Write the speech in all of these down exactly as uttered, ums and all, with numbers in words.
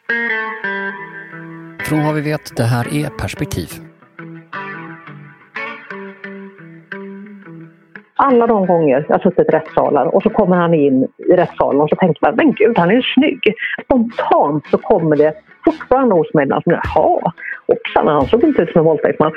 Från vad vi vet, det här är Perspektiv. Alla de gånger jag har suttit i rättssalar och så kommer han in i rättssalen och så tänker man, men gud, han är ju snygg. Spontant så kommer det fortfarande hos mig, alltså, jaha, och sen han såg inte ut som en våldtäktsman.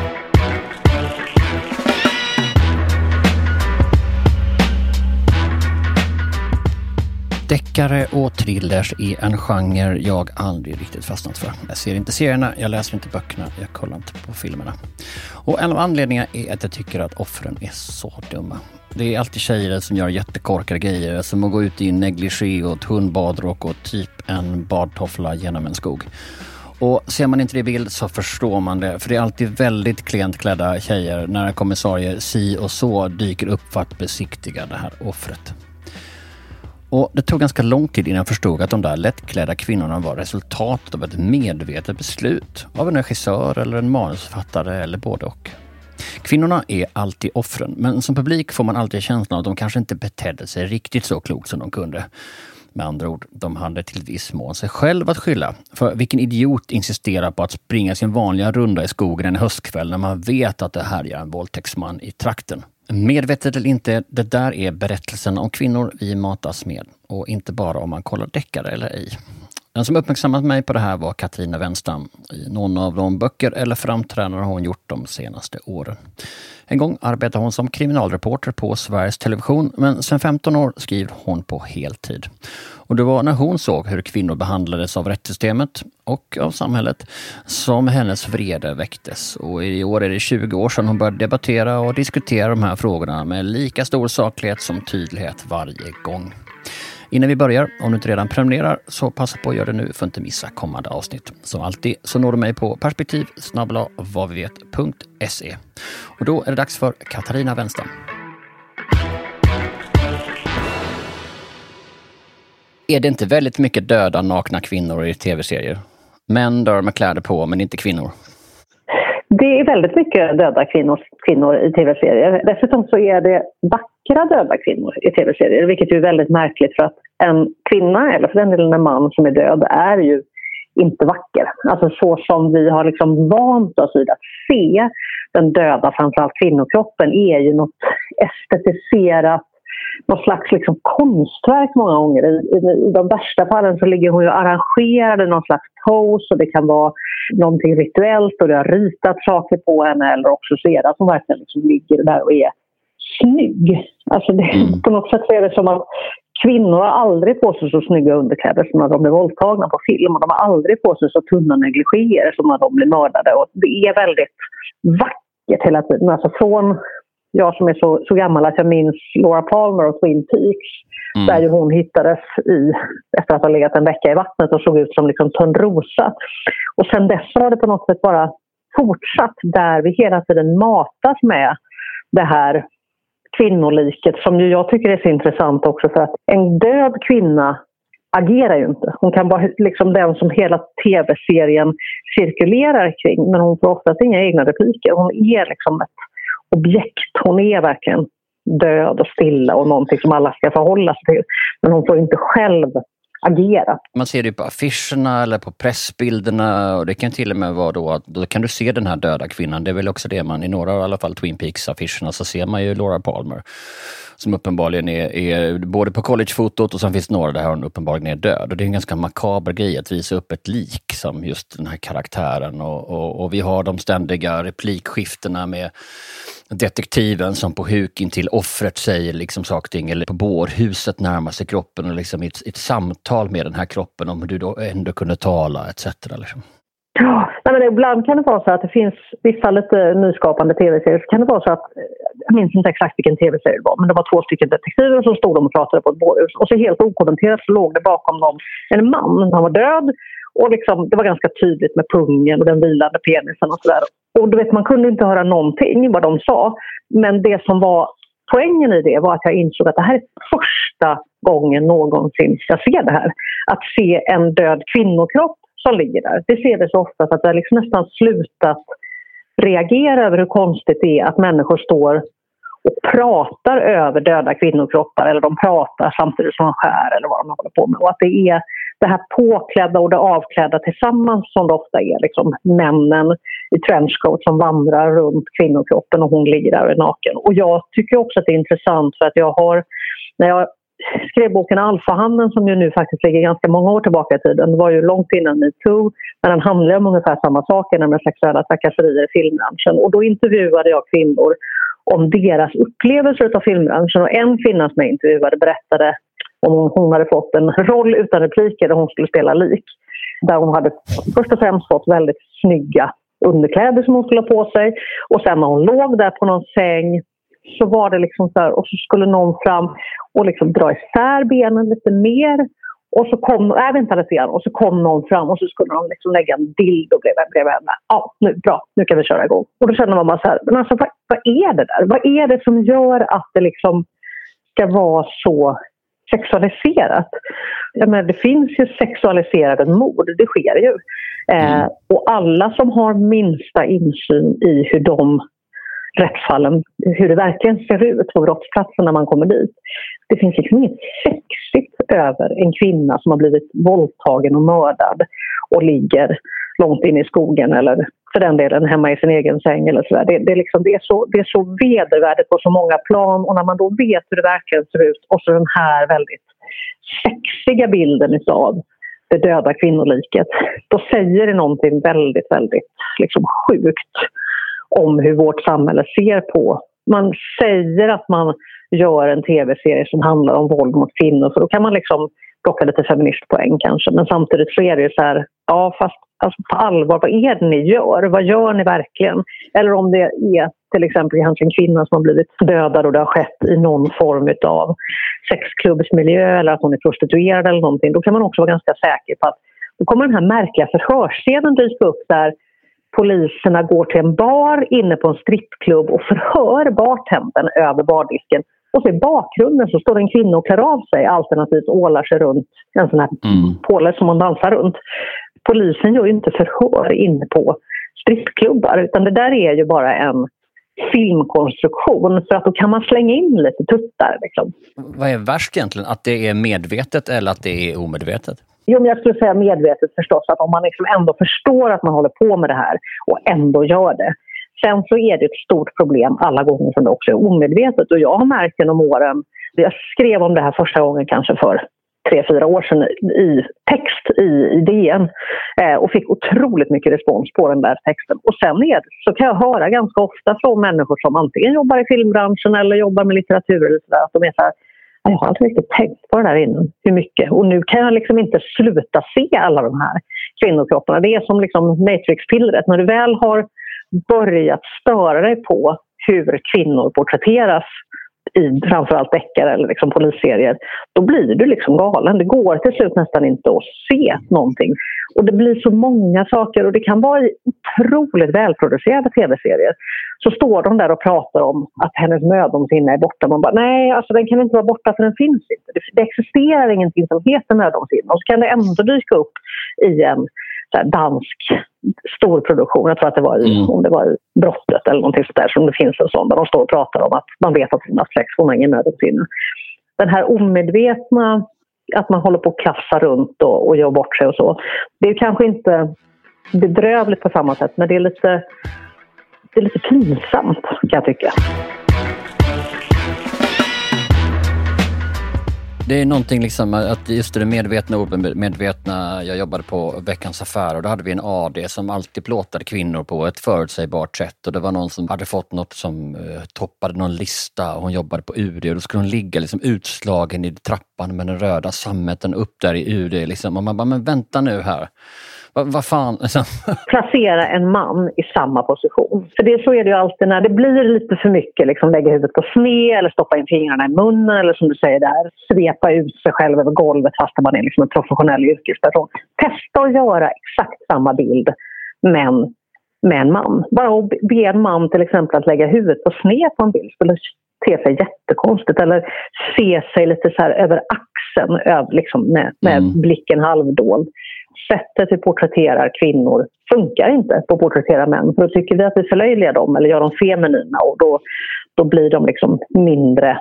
Deckare och thrillers är en genre jag aldrig riktigt fastnat för. Jag ser inte serierna, jag läser inte böckerna, jag kollar inte på filmerna. Och en av anledningarna är att jag tycker att offren är så dumma. Det är alltid tjejer som gör jättekorkade grejer, som att gå ut i negligé och tunnbadrock och typ en badtoffla genom en skog. Och ser man inte det i bild så förstår man det. För det är alltid väldigt klent klädda tjejer när kommissarier si och så dyker upp för att besiktiga det här offret. Och det tog ganska lång tid innan jag förstod att de där lättklädda kvinnorna var resultatet av ett medvetet beslut av en regissör eller en manusförfattare eller både och. Kvinnorna är alltid offren, men som publik får man alltid känslan att de kanske inte betedde sig riktigt så klokt som de kunde. Med andra ord, de hade till viss mån sig själv att skylla. För vilken idiot insisterar på att springa sin vanliga runda i skogen en höstkväll när man vet att det här är en våldtäktsman i trakten? Medvetet eller inte, det där är berättelsen om kvinnor vi matas med. Och inte bara om man kollar deckare eller ej. Den som uppmärksammat mig på det här var Katarina Wenstam. I någon av de böcker eller framträdanden hon gjort de senaste åren. En gång arbetade hon som kriminalreporter på Sveriges Television, men sedan femton år skriver hon på heltid. Och det var när hon såg hur kvinnor behandlades av rättssystemet och av samhället som hennes vrede väcktes. Och i år är det tjugo år sedan hon började debattera och diskutera de här frågorna med lika stor saklighet som tydlighet varje gång. Innan vi börjar, om du inte redan prenumererar, så passa på att göra det nu för att inte missa kommande avsnitt. Som alltid så når du mig på perspektiv snabel-a vad vi vet punkt se. Och då är det dags för Katarina Wenstam. Är det inte väldigt mycket döda nakna kvinnor i tv-serier? Män dör med kläder på, men inte kvinnor. Det är väldigt mycket döda kvinnor, kvinnor i tv-serier. Dessutom så är det vackra döda kvinnor i tv-serier. Vilket är väldigt märkligt för att en kvinna, eller för den delen en man som är död, är ju inte vacker. Alltså så som vi har liksom vant oss vid att se den döda, framförallt kvinnokroppen, är ju något estetiserat, något slags liksom konstverk många gånger. I, i, I de värsta fallen så ligger hon ju arrangerad i någon slags pose, och det kan vara någonting rituellt och det har ritat saker på henne, eller också så är det att hon verkligen liksom ligger där och är snygg. Alltså det, mm. på något sätt är det som att kvinnor har aldrig på sig så snygga underkläder som när de blir våldtagna på film, och de har aldrig på sig så tunna negligéer som när de blir mördade, och det är väldigt vackert hela tiden. Alltså från jag som är så, så gammal att jag minns Laura Palmer och Twin Peaks, mm. där ju hon hittades i, efter att ha legat en vecka i vattnet och såg ut som liksom Törnrosa. Och sen dess har det på något sätt bara fortsatt, där vi hela tiden matas med det här kvinnoliket, som ju jag tycker är så intressant också, för att en död kvinna agerar ju inte. Hon kan vara liksom den som hela tv-serien cirkulerar kring, men hon får oftast inga egna repliker. Hon är liksom ett objekt. Hon är verkligen död och stilla och någonting som alla ska förhålla sig till. Men hon får inte själv agera. Man ser det på affischerna eller på pressbilderna, och det kan till och med vara då att då kan du se den här döda kvinnan. Det är väl också det man i några i alla fall Twin Peaks affischerna så ser man ju Laura Palmer som uppenbarligen är, är både på collegefotot, och sen finns några där hon uppenbarligen är död. Och det är en ganska makaber grej att visa upp ett lik som just den här karaktären. Och, och, och vi har de ständiga replikskiftena med detektiven som på huk in till offret säger liksom saker, eller på bårhuset närmar sig kroppen och liksom ett, ett samtal med den här kroppen om hur du då ändå kunde tala et cetera. Liksom. Ja, nej, men ibland kan det vara så att det finns vissa lite nyskapande tv-serier. Så kan det vara så att, jag minns inte exakt vilken tv-serie det var, men det var två stycken detektiver som stod och pratade på ett bårhus. Och så helt okommenterat så låg det bakom dem en man. Han var död, och liksom, det var ganska tydligt med pungen och den vilande penisen och sådär. Och du vet, man kunde inte höra någonting vad de sa. Men det som var poängen i det var att jag insåg att det här är första gången någonsin jag ser det här. Att se en död kvinnokropp som ligger där. Det ser vi så ofta att jag liksom nästan slutat reagera över hur konstigt det är att människor står och pratar över döda kvinnokroppar, eller de pratar samtidigt som de skär eller vad de håller på med. Och att det är det här påklädda och det avklädda tillsammans som det ofta är. Liksom männen i trenchcoat som vandrar runt kvinnokroppen och hon ligger där och är naken. Och jag tycker också att det är intressant för att jag har, när jag skrev boken Alfahannen som ju nu faktiskt ligger ganska många år tillbaka i tiden, det var ju långt innan MeToo, men den handlar om ungefär samma saker, nämligen sexuella trakasserier i filmbranschen. Och då intervjuade jag kvinnor om deras upplevelser av filmbranschen, och en kvinna som jag intervjuade berättade om hon hade fått en roll utan repliker där hon skulle spela lik. Där hon hade först och främst fått väldigt snygga underkläder som hon skulle ha på sig. Och sen när hon låg där på någon säng så var det liksom så här, och så skulle någon fram och liksom dra isär benen lite mer. Och så kom, äh, vänta lite grann, och så kom någon fram och så skulle de liksom lägga en dildo bredvid, bredvid henne. Ja, nu, bra, nu kan vi köra igång. Och då känner man bara så här, men alltså vad, vad är det där? Vad är det som gör att det liksom ska vara så sexualiserat? Jag menar, det finns ju sexualiserade mord, det sker ju. Eh, och alla som har minsta insyn i hur de rättsfallen, hur det verkligen ser ut på brottsplatsen när man kommer dit. Det finns liksom inget sexigt över en kvinna som har blivit våldtagen och mördad och ligger långt in i skogen eller för den delen hemma i sin egen säng eller sådär. Det, det, är liksom, det, är så, det är så vedervärdigt på så många plan, och när man då vet hur det verkligen ser ut och så den här väldigt sexiga bilden av det döda kvinnoliket, då säger det någonting väldigt, väldigt liksom sjukt om hur vårt samhälle ser på. Man säger att man gör en tv-serie som handlar om våld mot kvinnor, för då kan man liksom plocka lite feministpoäng kanske. Men samtidigt så är det ju så här, ja fast alltså på allvar, vad är det ni gör? Vad gör ni verkligen? Eller om det är till exempel kanske en kvinna som har blivit dödad och det har skett i någon form av sexklubbsmiljö eller att hon är prostituerad eller någonting. Då kan man också vara ganska säker på att då kommer den här märkliga förhörsscenen dyka upp där poliserna går till en bar inne på en strippklubb och förhör bartendern över bardisken. Och så i bakgrunden så står en kvinna och klär av sig, alternativt ålar sig runt en sån här mm. påle som man dansar runt. Polisen gör ju inte förhör inne på strippklubbar, utan det där är ju bara en filmkonstruktion, för att då kan man slänga in lite tuttar. Liksom. Vad är värst egentligen? Att det är medvetet eller att det är omedvetet? Jo, men jag skulle säga medvetet förstås, att om man liksom ändå förstår att man håller på med det här och ändå gör det. Sen så är det ett stort problem alla gånger som det också är omedvetet. Och jag har märkt genom åren, jag skrev om det här första gången kanske för tre, fyra år sedan i text i, i D N eh, och fick otroligt mycket respons på den där texten. Och sen är det, så kan jag höra ganska ofta från människor som antingen jobbar i filmbranschen eller jobbar med litteratur eller sådär, att de är så här, jag har inte riktigt tänkt på det där innan, hur mycket. Och nu kan jag liksom inte sluta se alla de här kvinnokropparna. Det är som liksom Matrix-pillret. När du väl har börjat störa dig på hur kvinnor porträtteras i framförallt deckare eller liksom polisserier, då blir du liksom galen. Det går till slut nästan inte att se någonting. Och det blir så många saker, och det kan vara i otroligt välproducerade tv-serier. Så står de där och pratar om att hennes mödomshinna är borta. Man bara, nej, alltså den kan inte vara borta för den finns inte. Det, det existerar ingenting som heter mödomshinna. Och så kan det ändå dyka upp i en så här, dansk storproduktion. Jag tror att det var i, mm. om det var i Brottet eller någonting sådär, som det finns en sån där de står och pratar om att man vet att hon har sex, hon har ingen mödomshinna. Den här omedvetna, att man håller på att klassa runt och, och gör bort sig och så. Det är kanske inte bedrövligt på samma sätt, men det är lite, det är lite pinsamt kan jag tycka. Det är någonting liksom att just det medvetna och medvetna. Jag jobbade på Veckans Affär och då hade vi en A D som alltid plåtade kvinnor på ett förutsägbart sätt, och det var någon som hade fått något som uh, toppade någon lista och hon jobbade på U D, och då skulle hon ligga liksom utslagen i trappan med den röda sammeten upp där i U D liksom, och man bara, men vänta nu här. Vad va fan? Placera en man i samma position. För det, så är det ju alltid när det blir lite för mycket. Liksom lägga huvudet på sned eller stoppa in fingrarna i munnen. Eller som du säger där, svepa ut sig själv över golvet fast man är liksom en professionell yrkesperson. Testa att göra exakt samma bild, men med en man. Bara att be en man till exempel att lägga huvudet på sned på en bild skulle te sig jättekonstigt. Eller se sig lite så här över axeln, över, liksom med, med mm. blicken halvdold. Sättet vi porträtterar kvinnor funkar inte på att porträttera män. För då tycker vi att vi förlöjligar dem eller gör dem feminina, och då, då blir de liksom mindre,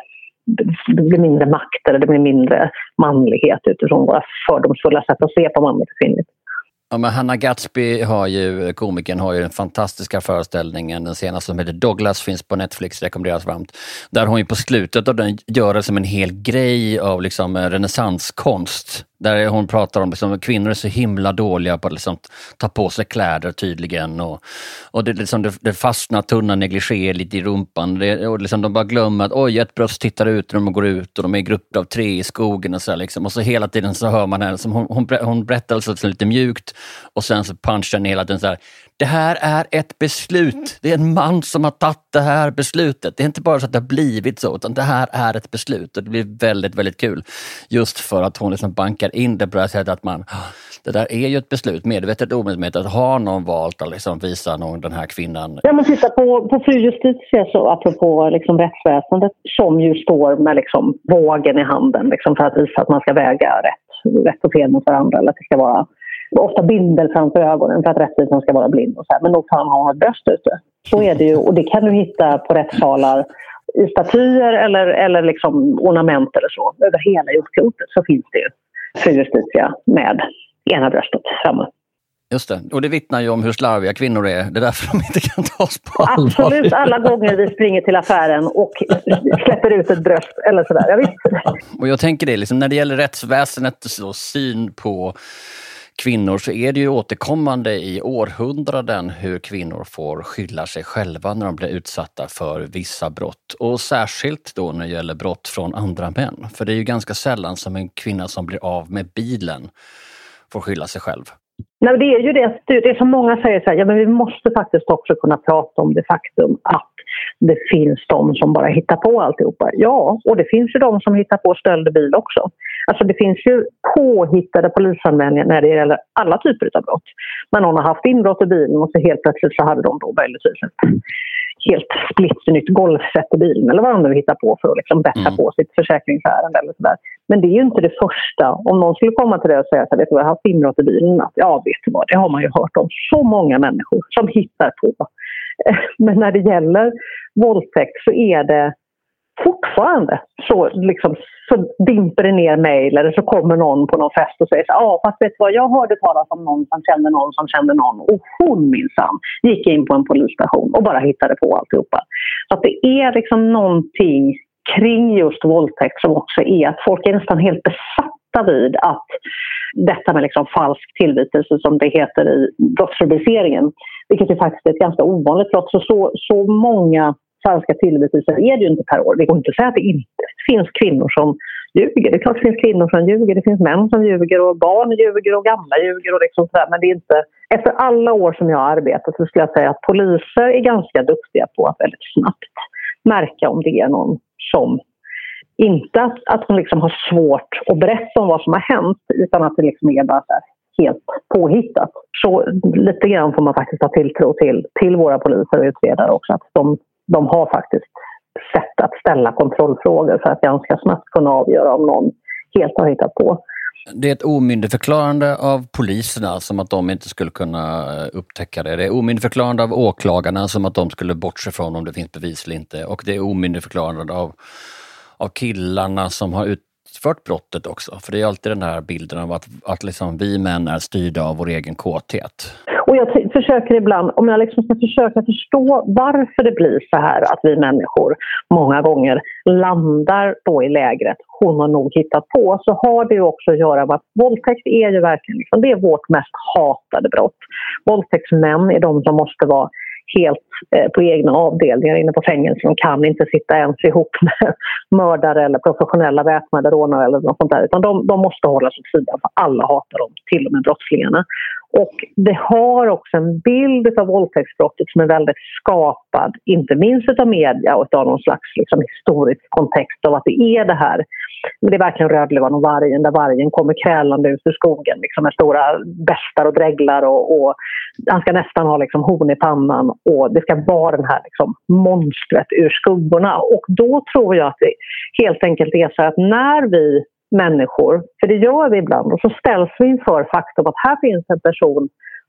det blir mindre makt eller det blir mindre manlighet utifrån våra fördomsfulla sätt att se på manligt och kvinnligt. Ja, men Hannah Gadsby har ju, komikern har ju den fantastiska föreställningen, den senaste som heter Douglas, finns på Netflix, rekommenderas varmt. Där hon ju på slutet av den gör det som en hel grej av liksom renässanskonst. Där hon pratar om liksom, kvinnor är så himla dåliga på att liksom, ta på sig kläder tydligen. Och, och det, liksom, det, det fastnar tunna negligé lite i rumpan. Det, och liksom, de bara glömmer att oj, ett bröst tittar ut när de går ut och de är i grupper av tre i skogen. Och så, liksom. Och så hela tiden så hör man henne. Som hon, hon, hon berättar alltså lite mjukt och sen så punchar den hela tiden så här. Det här är ett beslut. Det är en man som har tagit det här beslutet. Det är inte bara så att det har blivit så, utan det här är ett beslut. Och det blir väldigt, väldigt kul. Just för att hon liksom bankar in det på det här sättet att man, det där är ju ett beslut, medvetet och omedvetet, att ha någon valt att liksom visa någon, den här kvinnan. Ja, men titta på, på fru Justitia, så apropå liksom rättsväsendet, som ju står med liksom vågen i handen liksom för att visa att man ska väga rätt, rätt och fel mot varandra, eller att det ska vara ofta bindel framför ögonen för att rättvisan ska vara blind och så här. Men då kan han ha ett bröst ute. Så är det ju, och det kan du hitta på rättssalar i statyer eller, eller liksom ornament eller så. Över hela jordklotet så finns det ju fru Justitia med ena bröstet framme. Just det, och det vittnar ju om hur slarviga kvinnor är. Det är därför de inte kan tas på allvar. Absolut, alla gånger vi springer till affären och släpper ut ett bröst eller sådär. Jag vet. Och jag tänker det, liksom, när det gäller rättsväsendet och syn på kvinnor så är det ju återkommande i århundraden hur kvinnor får skylla sig själva när de blir utsatta för vissa brott. Och särskilt då när det gäller brott från andra män. För det är ju ganska sällan som en kvinna som blir av med bilen får skylla sig själv. Nej, det är ju det, det är som många säger så här, ja, men vi måste faktiskt också kunna prata om det faktum att det finns de som bara hittar på alltihopa. Ja, och det finns ju de som hittar på stöldbil också. Alltså det finns ju påhittade polisanmälningar när det gäller alla typer av brott. Men någon har haft inbrott i bilen och så helt plötsligt så hade de då möjligtvis ett helt splitternytt golfset i bilen eller vad de nu hittar på för att liksom bättra mm. på sitt försäkringsärende eller sådär. Men det är ju inte det första. Om någon skulle komma till det och säga att jag har haft inbrott i bilen, att ja, vet du vad, det har man ju hört om så många människor som hittar på. Men när det gäller våldtäkt så är det fortfarande så, liksom, så dimper det ner mejl eller så kommer någon på någon fest och säger så, ja, fast vet du vad, jag hörde talas om någon som kände någon som kände någon och hon minsann gick in på en polisstation och bara hittade på alltihopa. Så att det är liksom någonting kring just våldtäkt som också är att folk är nästan helt besatta vid att detta med liksom falsk tillvitelse som det heter i brottsrubriceringen, vilket är faktiskt ett ganska ovanligt brott, så, så, så många falska tillvitelser är det ju inte per år. Vi går inte säga att det inte finns kvinnor som ljuger. Det är klart det finns kvinnor som ljuger, det finns män som ljuger och barn ljuger och gamla ljuger och liksom sådär. Men det är inte, efter alla år som jag har arbetat så skulle jag säga att poliser är ganska duktiga på att väldigt snabbt märka om det är någon som inte att, att hon liksom har svårt att berätta om vad som har hänt, utan att det liksom är bara så här helt påhittat. Så lite grann får man faktiskt ha tilltro till, till våra poliser och utredare också, att de, de har faktiskt sätt att ställa kontrollfrågor för att ganska snabbt kunna avgöra om någon helt har hittat på. Det är ett omyndigförklarande av poliserna som att de inte skulle kunna upptäcka det. Det är omyndigförklarande av åklagarna som att de skulle bortse från om det finns bevis eller inte. Och det är omyndigförklarande av, av killarna som har utfört brottet också. För det är alltid den här bilden av att, att liksom vi män är styrda av vår egen kåthet. Och jag t- försöker ibland, om jag liksom ska försöka förstå varför det blir så här att vi människor många gånger landar då i lägret, hon har nog hittat på, så har det ju också att göra med att våldtäkt är ju verkligen liksom, det är vårt mest hatade brott. Våldtäktsmän är de som måste vara helt eh, på egna avdelningar inne på fängelsen. De kan inte sitta ens ihop med mördare eller professionella väpnade rånare eller något sånt där, utan de, de måste hållas åt sidan för alla hatar dem, till och med brottslingarna. Och det har också en bild av våldtäktsbrottet som är väldigt skapad, inte minst av media och av någon slags liksom, historisk kontext av att det är det här. Men det är verkligen Rödluvan och vargen, där vargen kommer krälande ut ur skogen liksom, med stora bästar och dräglar och, och han ska nästan ha liksom, horn i pannan och det ska vara den här liksom, monstret ur skuggorna. Och då tror jag att det helt enkelt är så att när vi människor, för det gör vi ibland, och så ställs vi inför faktum att här finns en person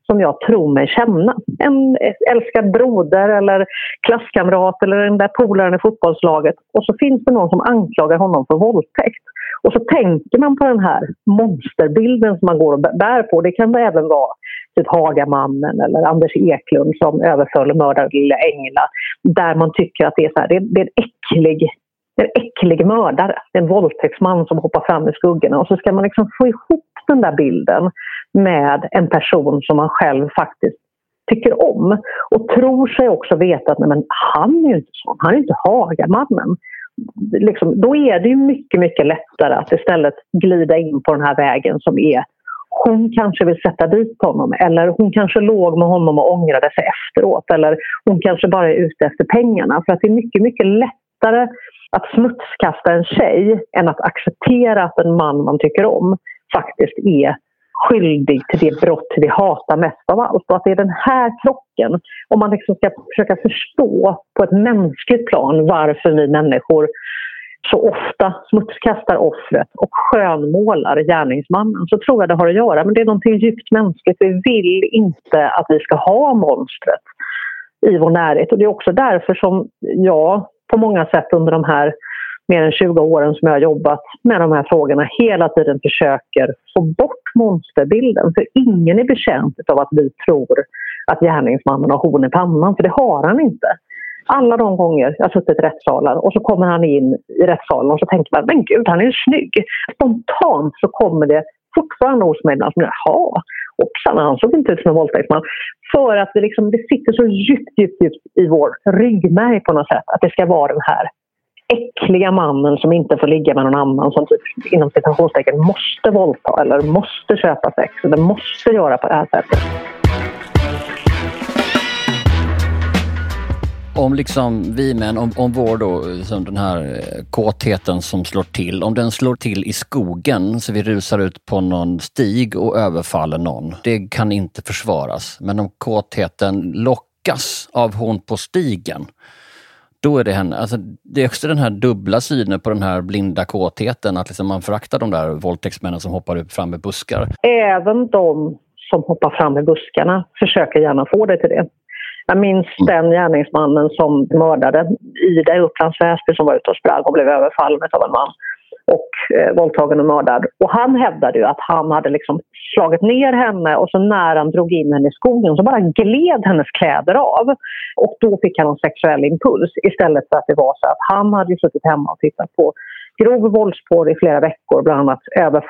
som jag tror mig känna. En älskad broder eller klasskamrat eller den där polaren i fotbollslaget. Och så finns det någon som anklagar honom för våldtäkt. Och så tänker man på den här monsterbilden som man går och bär på. Det kan även vara typ Hagamannen eller Anders Eklund som överföll och mördade lilla Engla. Där man tycker att det är, så här, det är, det är en äcklig... en äcklig mördare, en våldtäktsman som hoppar fram i skuggorna. Och så ska man liksom få ihop den där bilden med en person som man själv faktiskt tycker om. Och tror sig också veta att nej, men han är ju inte sån, han är inte Hagamannen. Liksom, då är det ju mycket, mycket lättare att istället glida in på den här vägen som är hon kanske vill sätta dit honom eller hon kanske låg med honom och ångrade sig efteråt eller hon kanske bara är ute efter pengarna. För att det är mycket, mycket lättare att smutskasta en tjej än att acceptera att en man man tycker om faktiskt är skyldig till det brott vi hatar mest av allt. Och att det är den här krocken, om man liksom ska försöka förstå på ett mänskligt plan varför vi människor så ofta smutskastar offret och skönmålar gärningsmannen, så tror jag det har att göra. Men det är någonting djupt mänskligt. Vi vill inte att vi ska ha monstret i vår närhet. Och det är också därför som jag på många sätt under de här mer än tjugo åren som jag har jobbat med de här frågorna hela tiden försöker få bort monsterbilden. För ingen är betjänt av att vi tror att gärningsmannen har horn i pannan, för det har han inte. Alla de gånger jag har suttit i rättssalar och så kommer han in i rättssalen och så tänker man, men gud, han är ju snygg. Spontant så kommer det fortfarande hos mig som jaha, hoppsan, han såg inte ut som en våldtäktsman. För att det, liksom, det sitter så djupt, djupt, djupt i vår ryggmärg på något sätt att det ska vara den här äckliga mannen som inte får ligga med någon annan som typ, inom citationstecken måste våldta eller måste köpa sex eller måste göra på det här sättet. Om liksom vi män, om, om vår då, som den här kåtheten som slår till, om den slår till i skogen så vi rusar ut på någon stig och överfaller någon, det kan inte försvaras. Men om kåtheten lockas av hon på stigen, då är det henne. Alltså, det är också den här dubbla synen på den här blinda kåtheten, att liksom man föraktar de där våldtäktsmännen som hoppar upp fram i buskar. Även de som hoppar fram i buskarna försöker gärna få det till det. Jag minns den gärningsmannen som mördade Ida i Upplands Väsby som var ute och sprang och blev överfallen av en man och eh, våldtagen och mördad. Och han hävdade ju att han hade liksom slagit ner henne och så när han drog in henne i skogen så bara gled hennes kläder av. Och då fick han en sexuell impuls istället för att det var så att han hade suttit hemma och tittat på grov våldsporr i flera veckor, bland annat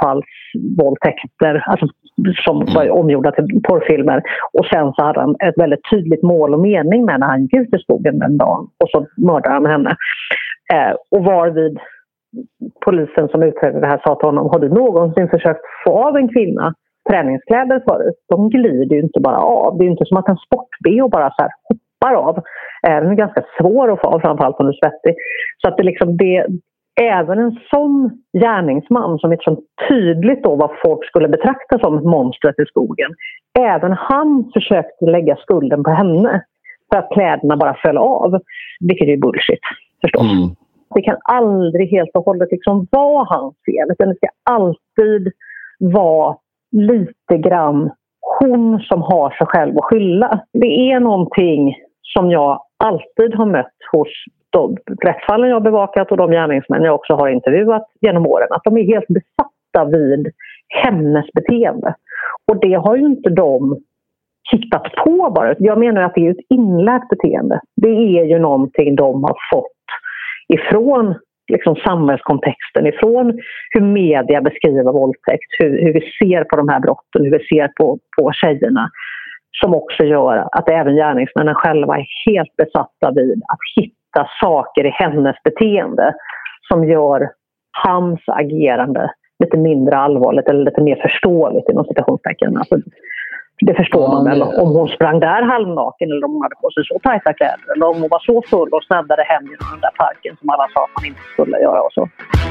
överfallsvåldtäkter alltså, som var omgjorda till porrfilmer. Och sen så hade han ett väldigt tydligt mål och mening med när han gick ut i skogen den dagen och så mördade han henne. Eh, och varvid polisen som utredde det här sa till honom, har du någonsin försökt få av en kvinna träningskläder förut? De glider ju inte bara av. Det är ju inte som att en sport-B bara så här hoppar av. Eh, den är ganska svår att få av, framförallt om du är svettig. Så att det liksom det även en sån gärningsman som är så tydligt då vad folk skulle betrakta som monstret i skogen. Även han försökte lägga skulden på henne för att kläderna bara föll av. Vilket är bullshit, förstås. Mm. Det kan aldrig helt och hållet liksom vara hans fel. Utan det ska alltid vara lite grann hon som har sig själv att skylla. Det är någonting som jag alltid har mött hos de rättsfallen jag har bevakat och de gärningsmän jag också har intervjuat genom åren, att de är helt besatta vid hennes beteende. Och det har ju inte de hittat på bara. Jag menar att det är ett inlärt beteende. Det är ju någonting de har fått ifrån liksom samhällskontexten, ifrån hur media beskriver våldtäkt, hur, hur vi ser på de här brotten, hur vi ser på, på tjejerna, som också gör att även gärningsmännen själva är helt besatta vid att hitta saker i hennes beteende som gör hans agerande lite mindre allvarligt eller lite mer förståeligt inom citationstecken. Alltså, det förstår ja, man väl om hon sprang där halvnaken eller om hon hade på sig så tajta kläder eller om hon var så full och snabbade hem genom den där parken som alla sa att man inte skulle göra och så.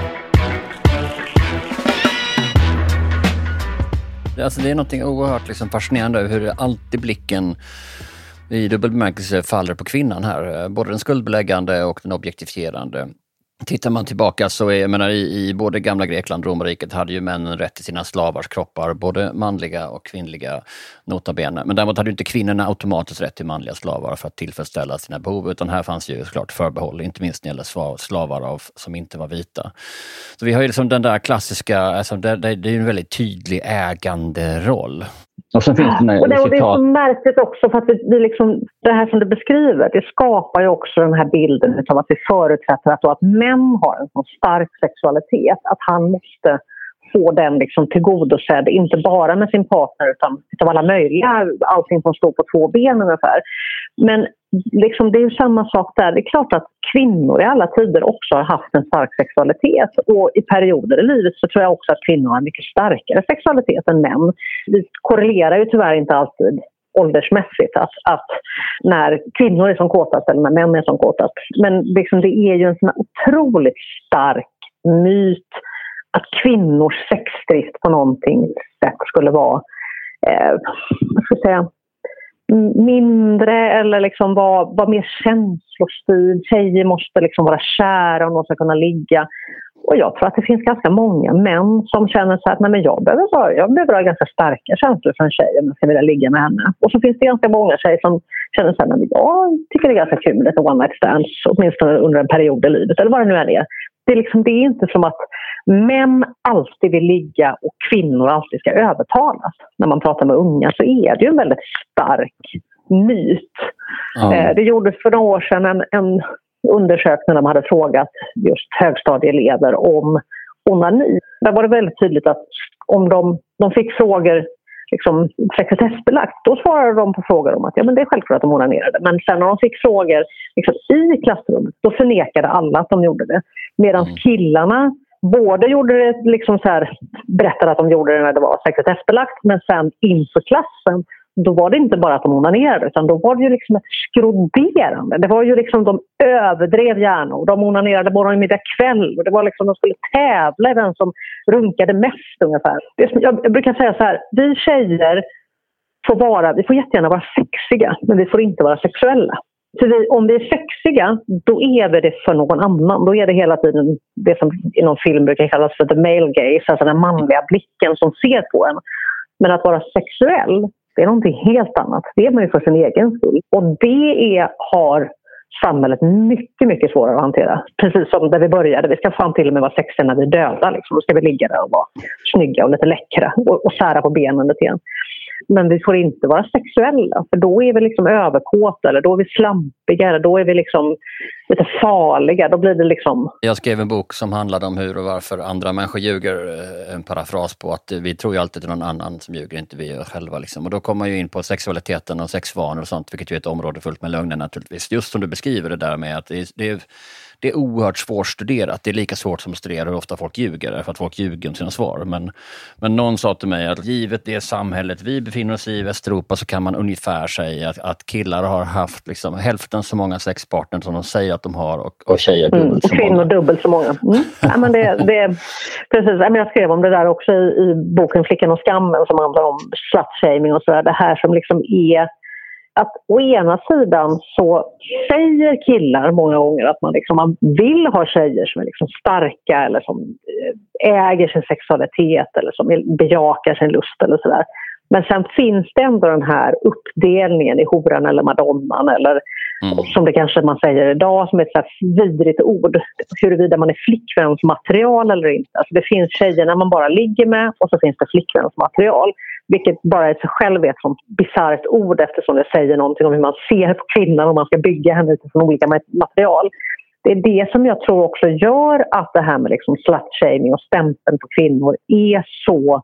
Alltså det är något oerhört liksom fascinerande hur alltid blicken i dubbel bemärkelse faller på kvinnan här. Både den skuldbeläggande och den objektifierande. Tittar man tillbaka så är, jag menar, i, i både gamla Grekland och romarriket hade ju männen rätt till sina slavars kroppar, både manliga och kvinnliga, nota bene. Men däremot hade ju inte kvinnorna automatiskt rätt till manliga slavar för att tillfredsställa sina behov, utan här fanns ju såklart förbehåll, inte minst när det gäller slavar av, som inte var vita. Så vi har ju liksom den där klassiska, alltså det, det, det är ju en väldigt tydlig äganderoll. Och, så finns det, och det, och det är så märkligt också för att vi, vi liksom, det här som du beskriver, det skapar ju också den här bilden av att vi förutsätter att, att män har en sån stark sexualitet att han måste få den liksom tillgodosedd, inte bara med sin partner utan av alla möjliga, allting som står på två ben ungefär. Men liksom, det är ju samma sak där. Det är klart att kvinnor i alla tider också har haft en stark sexualitet, och i perioder i livet så tror jag också att kvinnor har en mycket starkare sexualitet än män. Vi korrelerar ju tyvärr inte alltid åldersmässigt att, att när kvinnor är som kåtast eller när män är som kåtast. Men liksom, det är ju en sån otroligt stark myt att kvinnors sexdrift på någonting sätt skulle vara eh, vad ska jag säga, mindre eller liksom vara, vara mer känslostyrd. Tjejer måste liksom vara kära och de ska kunna ligga. Och jag tror att det finns ganska många män som känner så här att nej, men jag, behöver vara, jag behöver ha ganska starka känslor för en tjej om jag ska vilja ligga med henne. Och så finns det ganska många tjejer som känner så här, men jag tycker det är ganska kul med ett one night stands, åtminstone under en period i livet eller vad det nu är. Det är, liksom, det är inte som att män alltid vill ligga och kvinnor alltid ska övertalas. När man pratar med unga så är det ju en väldigt stark myt. Mm. Det gjordes för några år sedan en, en undersökning där de hade frågat just högstadieelever om onani. Där var det väldigt tydligt att om de, de fick frågor liksom sekretessbelagt, då svarade de på frågor om att ja, men det är självklart att de onanerade. Men sen när de fick frågor liksom, i klassrummet, då förnekade alla att de gjorde det. Medan mm. killarna både gjorde det liksom så här, berättade att de gjorde det när det var sekretessbelagt, men sen inför klassen då var det inte bara att de onanerade, utan då var det ju liksom ett skroderande. Det var ju liksom, de överdrev gärna och de onanerade morgon, middag, kväll. Och det var liksom, de skulle tävla i vem som runkade mest ungefär. Jag brukar säga så här, vi tjejer får vara, vi får jättegärna vara sexiga, men vi får inte vara sexuella. För vi, om vi är sexiga, då är vi det för någon annan. Då är det hela tiden det som i någon film brukar kallas för the male gaze, alltså den manliga blicken som ser på en. Men att vara sexuell, det är någonting helt annat. Det är man ju för sin egen skull. Och det är, har samhället mycket, mycket svårare att hantera. Precis som där vi började. Vi ska fan till och med vara sexiga när vi är döda. Liksom. Då ska vi ligga där och vara snygga och lite läckra. Och, och sära på benen lite grann. Men vi får inte vara sexuella. För då är vi liksom överkåta. Eller då är vi slampiga. Eller då är vi liksom lite farliga. Då blir det liksom... Jag skrev en bok som handlade om hur och varför andra människor ljuger. En parafras på att vi tror ju alltid till någon annan som ljuger, inte vi själva. Liksom. Och då kommer man ju in på sexualiteten och sexvanor och sånt. Vilket ju är ett område fullt med lögner naturligtvis. Just som du beskriver det där med att det är... Det är Det är oerhört svårstuderat. Det är lika svårt som att studera hur ofta folk ljuger, för att folk ljuger om sina svar. Men, men någon sa till mig att givet det samhället vi befinner oss i Västeuropa så kan man ungefär säga att, att killar har haft liksom hälften så många sexpartners som de säger att de har och, och tjejer dubbelt mm, så många. Kvinnor dubbelt så många. Mm. Ja, men det, det, precis. Jag skrev om det där också i, i boken Flickan och skammen som handlar om slutshaming och sådär. Det här som liksom är att å ena sidan så säger killar många gånger att man, liksom, man vill ha tjejer som är liksom starka eller som äger sin sexualitet eller som bejakar sin lust eller sådär. Men sen finns det ändå den här uppdelningen i horan eller madonnan eller mm. som det kanske man säger idag som är ett så här vidrigt ord, huruvida man är flickvänsmaterial eller inte. Alltså det finns tjejer när man bara ligger med och så finns det flickvänsmaterial. Vilket bara i sig själv är ett sånt bisarrt ord eftersom det säger någonting om hur man ser på kvinnan och man ska bygga henne utifrån olika material. Det är det som jag tror också gör att det här med liksom slutshaming och stämpeln på kvinnor är så,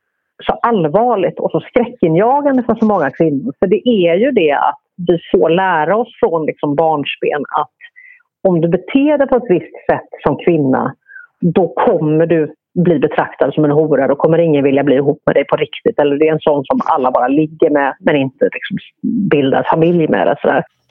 så allvarligt och så skräckinjagande för så många kvinnor. För det är ju det att vi får lära oss från liksom barnsben att om du beter dig på ett visst sätt som kvinna, då kommer du bli betraktad som en hora, då kommer ingen vilja bli ihop med dig på riktigt. Eller det är en sån som alla bara ligger med men inte liksom bildar familj med. Eller sådär.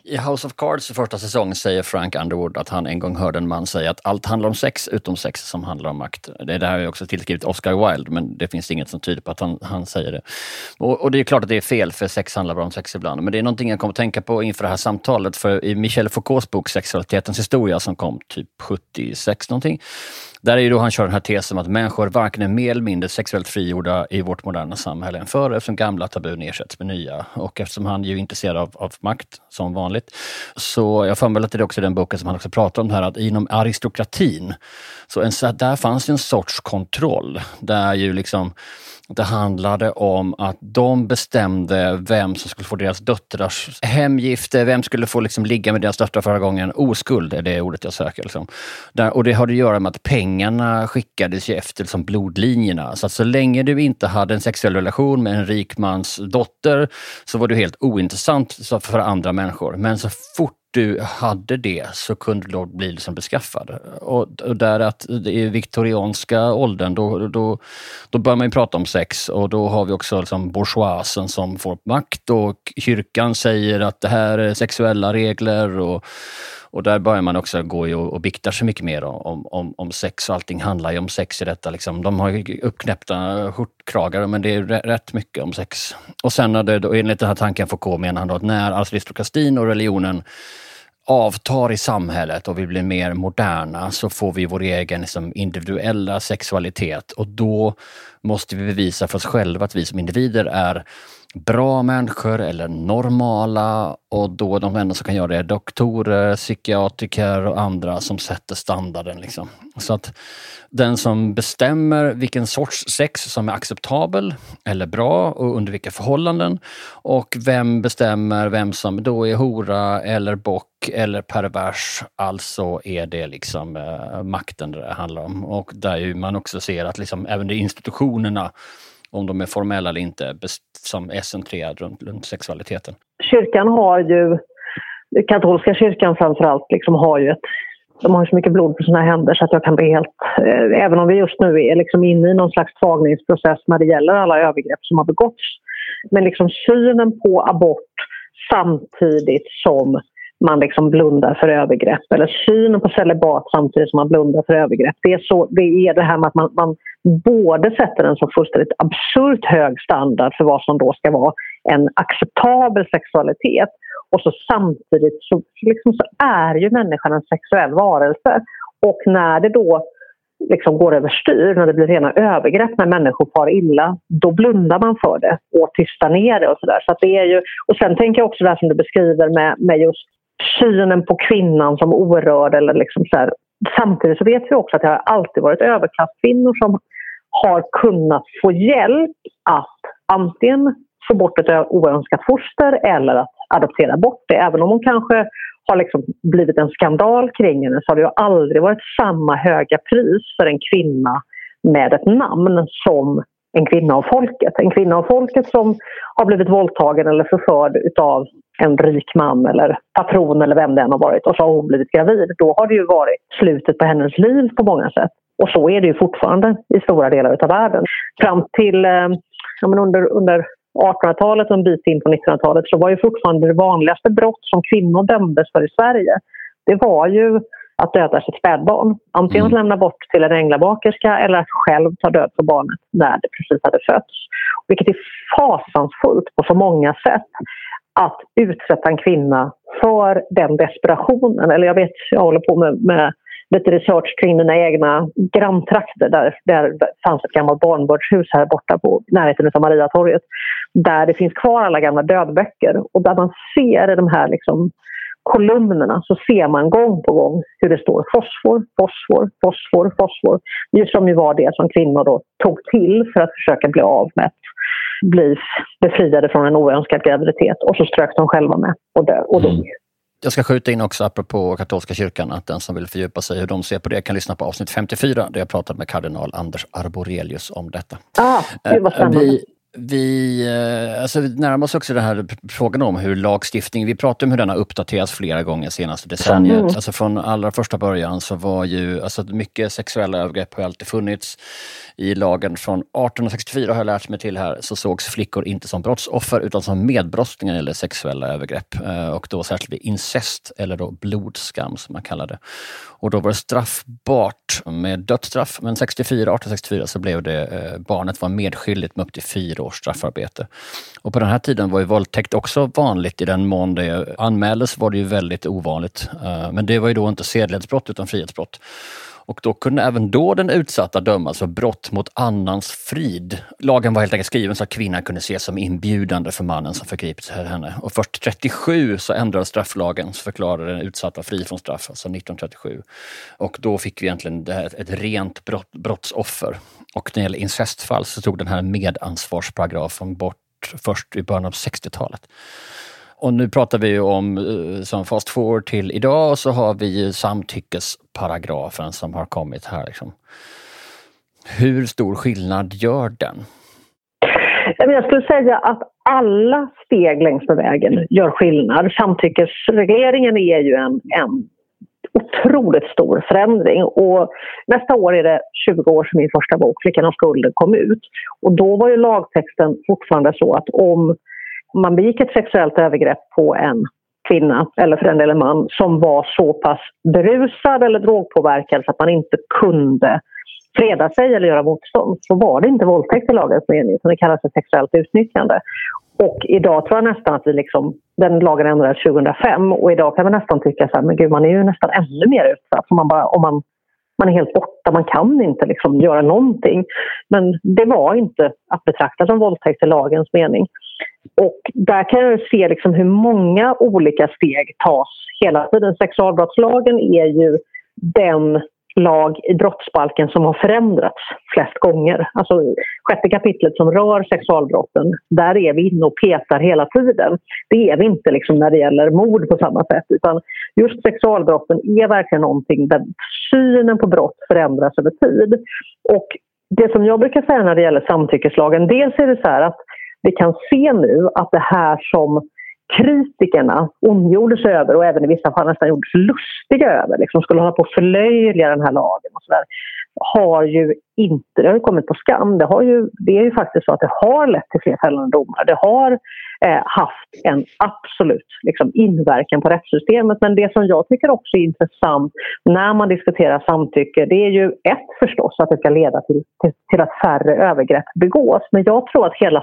I House of Cards i första säsongen säger Frank Underwood att han en gång hörde en man säga att allt handlar om sex utom sex som handlar om makt. Det där har jag också tillskrivit Oscar Wilde, men det finns inget som tyder på att han, han säger det. Och, och det är klart att det är fel, för sex handlar bara om sex ibland. Men det är någonting jag kommer att tänka på inför det här samtalet, för i Michel Foucaults bok Sexualitetens historia som kom typ sjuttiosex någonting, där är ju då han kör den här tesen om att människor varken är mer eller mindre sexuellt frigjorda i vårt moderna samhälle än förr, eftersom gamla tabun ersätts med nya. Och eftersom han ju är intresserad av, av makt som vanligt. Så jag får väl att det är också den boken som han också pratar om det här, att inom aristokratin, så en, där fanns en sorts kontroll. Där ju liksom det handlade om att de bestämde vem som skulle få deras döttrars hemgifte, vem skulle få liksom ligga med deras döttrar förra gången. Oskuld är det ordet jag söker. Liksom. Där, och det har att göra med att pengarna skickades ju efter liksom blodlinjerna. Så att så länge du inte hade en sexuell relation med en rik mans dotter så var du helt ointressant för andra människor. Men så fort du hade det så kunde du då bli liksom beskaffad. Och, och där att det är viktorianska åldern, då, då, då börjar man ju prata om sex, och då har vi också liksom bourgeoisen som får makt, och kyrkan säger att det här är sexuella regler, och, och där börjar man också gå och, och bikta sig mycket mer om, om, om sex, och allting handlar ju om sex i detta. Liksom. De har ju uppknäppta skjortkragar, men det är rätt mycket om sex. Och sen är det då, enligt den här tanken Foucault menar han då att när aristokratin och religionen avtar i samhället och vi blir mer moderna, så får vi vår egen liksom, individuella sexualitet, och då måste vi bevisa för oss själva att vi som individer är bra människor eller normala, och då de enda som kan göra det är doktorer, psykiatriker och andra som sätter standarden. Liksom. Så att den som bestämmer vilken sorts sex som är acceptabel eller bra och under vilka förhållanden, och vem bestämmer vem som då är hora eller bock eller pervers, alltså är det liksom eh, makten det handlar om. Och där ju man också ser att liksom, även de institutionerna, om de är formella eller inte, som är centrerade runt, runt sexualiteten. Kyrkan har ju, katolska kyrkan framförallt, liksom har ju ett, de har så mycket blod på sina händer så att jag kan bli helt, eh, även om vi just nu är liksom inne i någon slags tvagningsprocess när det gäller alla övergrepp som har begåtts. Men liksom synen på abort samtidigt som man liksom blundar för övergrepp, eller synen på celibat samtidigt som man blundar för övergrepp. Det är, så, det, är det här med att man, man både sätter en så fullständigt absurt hög standard för vad som då ska vara en acceptabel sexualitet, och så samtidigt så, liksom, så är ju människan en sexuell varelse, och när det då liksom går överstyr, när det blir rena övergrepp, när människor far illa, då blundar man för det och tystar ner det och sådär. Så att det är ju, och sen tänker jag också det som du beskriver med, med just synen på kvinnan som orörd, eller liksom så här. Samtidigt så vet vi också att det har alltid varit överklasskvinnor som har kunnat få hjälp att antingen få bort ett oönskat foster eller att adoptera bort det. Även om hon kanske har liksom blivit en skandal kring henne, så har det ju aldrig varit samma höga pris för en kvinna med ett namn som en kvinna av folket. En kvinna av folket som har blivit våldtagen eller förförd utav en rik man eller patron eller vem det än har varit, och så har hon blivit gravid. Då har det ju varit slutet på hennes liv på många sätt. Och så är det ju fortfarande i stora delar av världen. Fram till eh, ja, men under, under artonhundratalet och en bit in på nittonhundratalet så var ju fortfarande det vanligaste brott som kvinnor dömdes för i Sverige. Det var ju att döda sitt spädbarn. Antingen att lämna bort till en änglabakerska eller att själv ta död på barnet när det precis hade fötts. Vilket är fasansfullt på så många sätt att utsätta en kvinna för den desperationen. Eller jag vet, jag håller på med, med lite research kring mina egna granntrakter. Där, där fanns ett gammalt barnbördshus här borta på närheten av Mariatorget. Där det finns kvar alla gamla dödböcker. Och där man ser de här liksom kolumnerna, så ser man gång på gång hur det står fosfor, fosfor, fosfor, fosfor. Just som ju var det som kvinnor då tog till för att försöka bli av med att bli befriade från en oönskad graviditet. Och så strök de själva med och dö och dog. Mm. Jag ska skjuta in också apropå katolska kyrkan att den som vill fördjupa sig hur de ser på det kan lyssna på avsnitt femtiofyra där jag pratat med kardinal Anders Arborelius om detta. Ah, det var spännande. Vi, Vi, alltså, vi närmar oss också den här frågan om hur lagstiftning, vi pratar om hur den har uppdaterats flera gånger senaste decenniet. Mm. Alltså från allra första början så var ju, alltså mycket sexuella övergrepp har alltid funnits. I lagen från arton sextiofyra har jag lärt mig till här, så sågs flickor inte som brottsoffer utan som medbrottslingar eller sexuella övergrepp. Och då särskilt vid incest eller då blodskam som man kallar det. Och då var det straffbart med dödsstraff, men sextiofyra, arton sextiofyra så blev det, eh, barnet var medskyldigt med upp till fyra års straffarbete. Och på den här tiden var ju våldtäkt också vanligt, i den mån det anmäldes var det ju väldigt ovanligt. Eh, men det var ju då inte sedlighetsbrott utan frihetsbrott. Och då kunde även då den utsatta dömas för brott mot annans frid. Lagen var helt enkelt skriven så att kvinnan kunde ses som inbjudande för mannen som förgripit sig henne. Och först trettiosju så ändrades strafflagen, så förklarade den utsatta fri från straff, alltså nitton trettiosju. Och då fick vi egentligen ett rent brott, brottsoffer. Och när det gäller incestfall så tog den här medansvarsparagrafen bort först i början av sextiotalet. Och nu pratar vi ju om, som fast forward till idag, så har vi ju samtyckesparagrafen som har kommit här. Liksom. Hur stor skillnad gör den? Jag skulle säga att alla steg längs med vägen gör skillnad. Samtyckesregleringen är ju en, en otroligt stor förändring. Och nästa år är det tjugo år sedan min första bok, Flickan och skulden, kom ut. Och då var ju lagtexten fortfarande så att om man begick ett sexuellt övergrepp på en kvinna eller för en del en man som var så pass berusad eller drogpåverkad så att man inte kunde freda sig eller göra motstånd, så var det inte våldtäkt i lagens mening, utan det kallas för sexuellt utnyttjande. Och idag tror jag nästan att vi liksom, den lagen ändrades tjugohundrafem, och idag kan man nästan tycka så här, men gud, man är ju nästan ännu mer utsatt. Om man, bara, om man, man är helt borta, man kan inte liksom göra någonting. Men det var inte att betrakta som våldtäkt i lagens mening. Och där kan jag se liksom hur många olika steg tas hela tiden. Sexualbrottslagen är ju den lag i brottsbalken som har förändrats flest gånger. Alltså sjätte kapitlet som rör sexualbrotten, där är vi inne och petar hela tiden. Det är vi inte liksom när det gäller mord på samma sätt, utan just sexualbrotten är verkligen någonting där synen på brott förändras över tid. Och det som jag brukar säga när det gäller samtyckeslagen, dels är det så här att vi kan se nu att det här som kritikerna ondgjorde sig över, och även i vissa fall nästan gjorde sig lustiga över, liksom skulle hålla på att förlöjliga den här lagen och så där, har ju inte, det har ju kommit på skam. Det, har ju, det är ju faktiskt så att det har lett till fler fällande domar. Det har eh, haft en absolut liksom, inverkan på rättssystemet. Men det som jag tycker också är intressant när man diskuterar samtycke, det är ju ett förstås att det ska leda till, till, till att färre övergrepp begås. Men jag tror att hela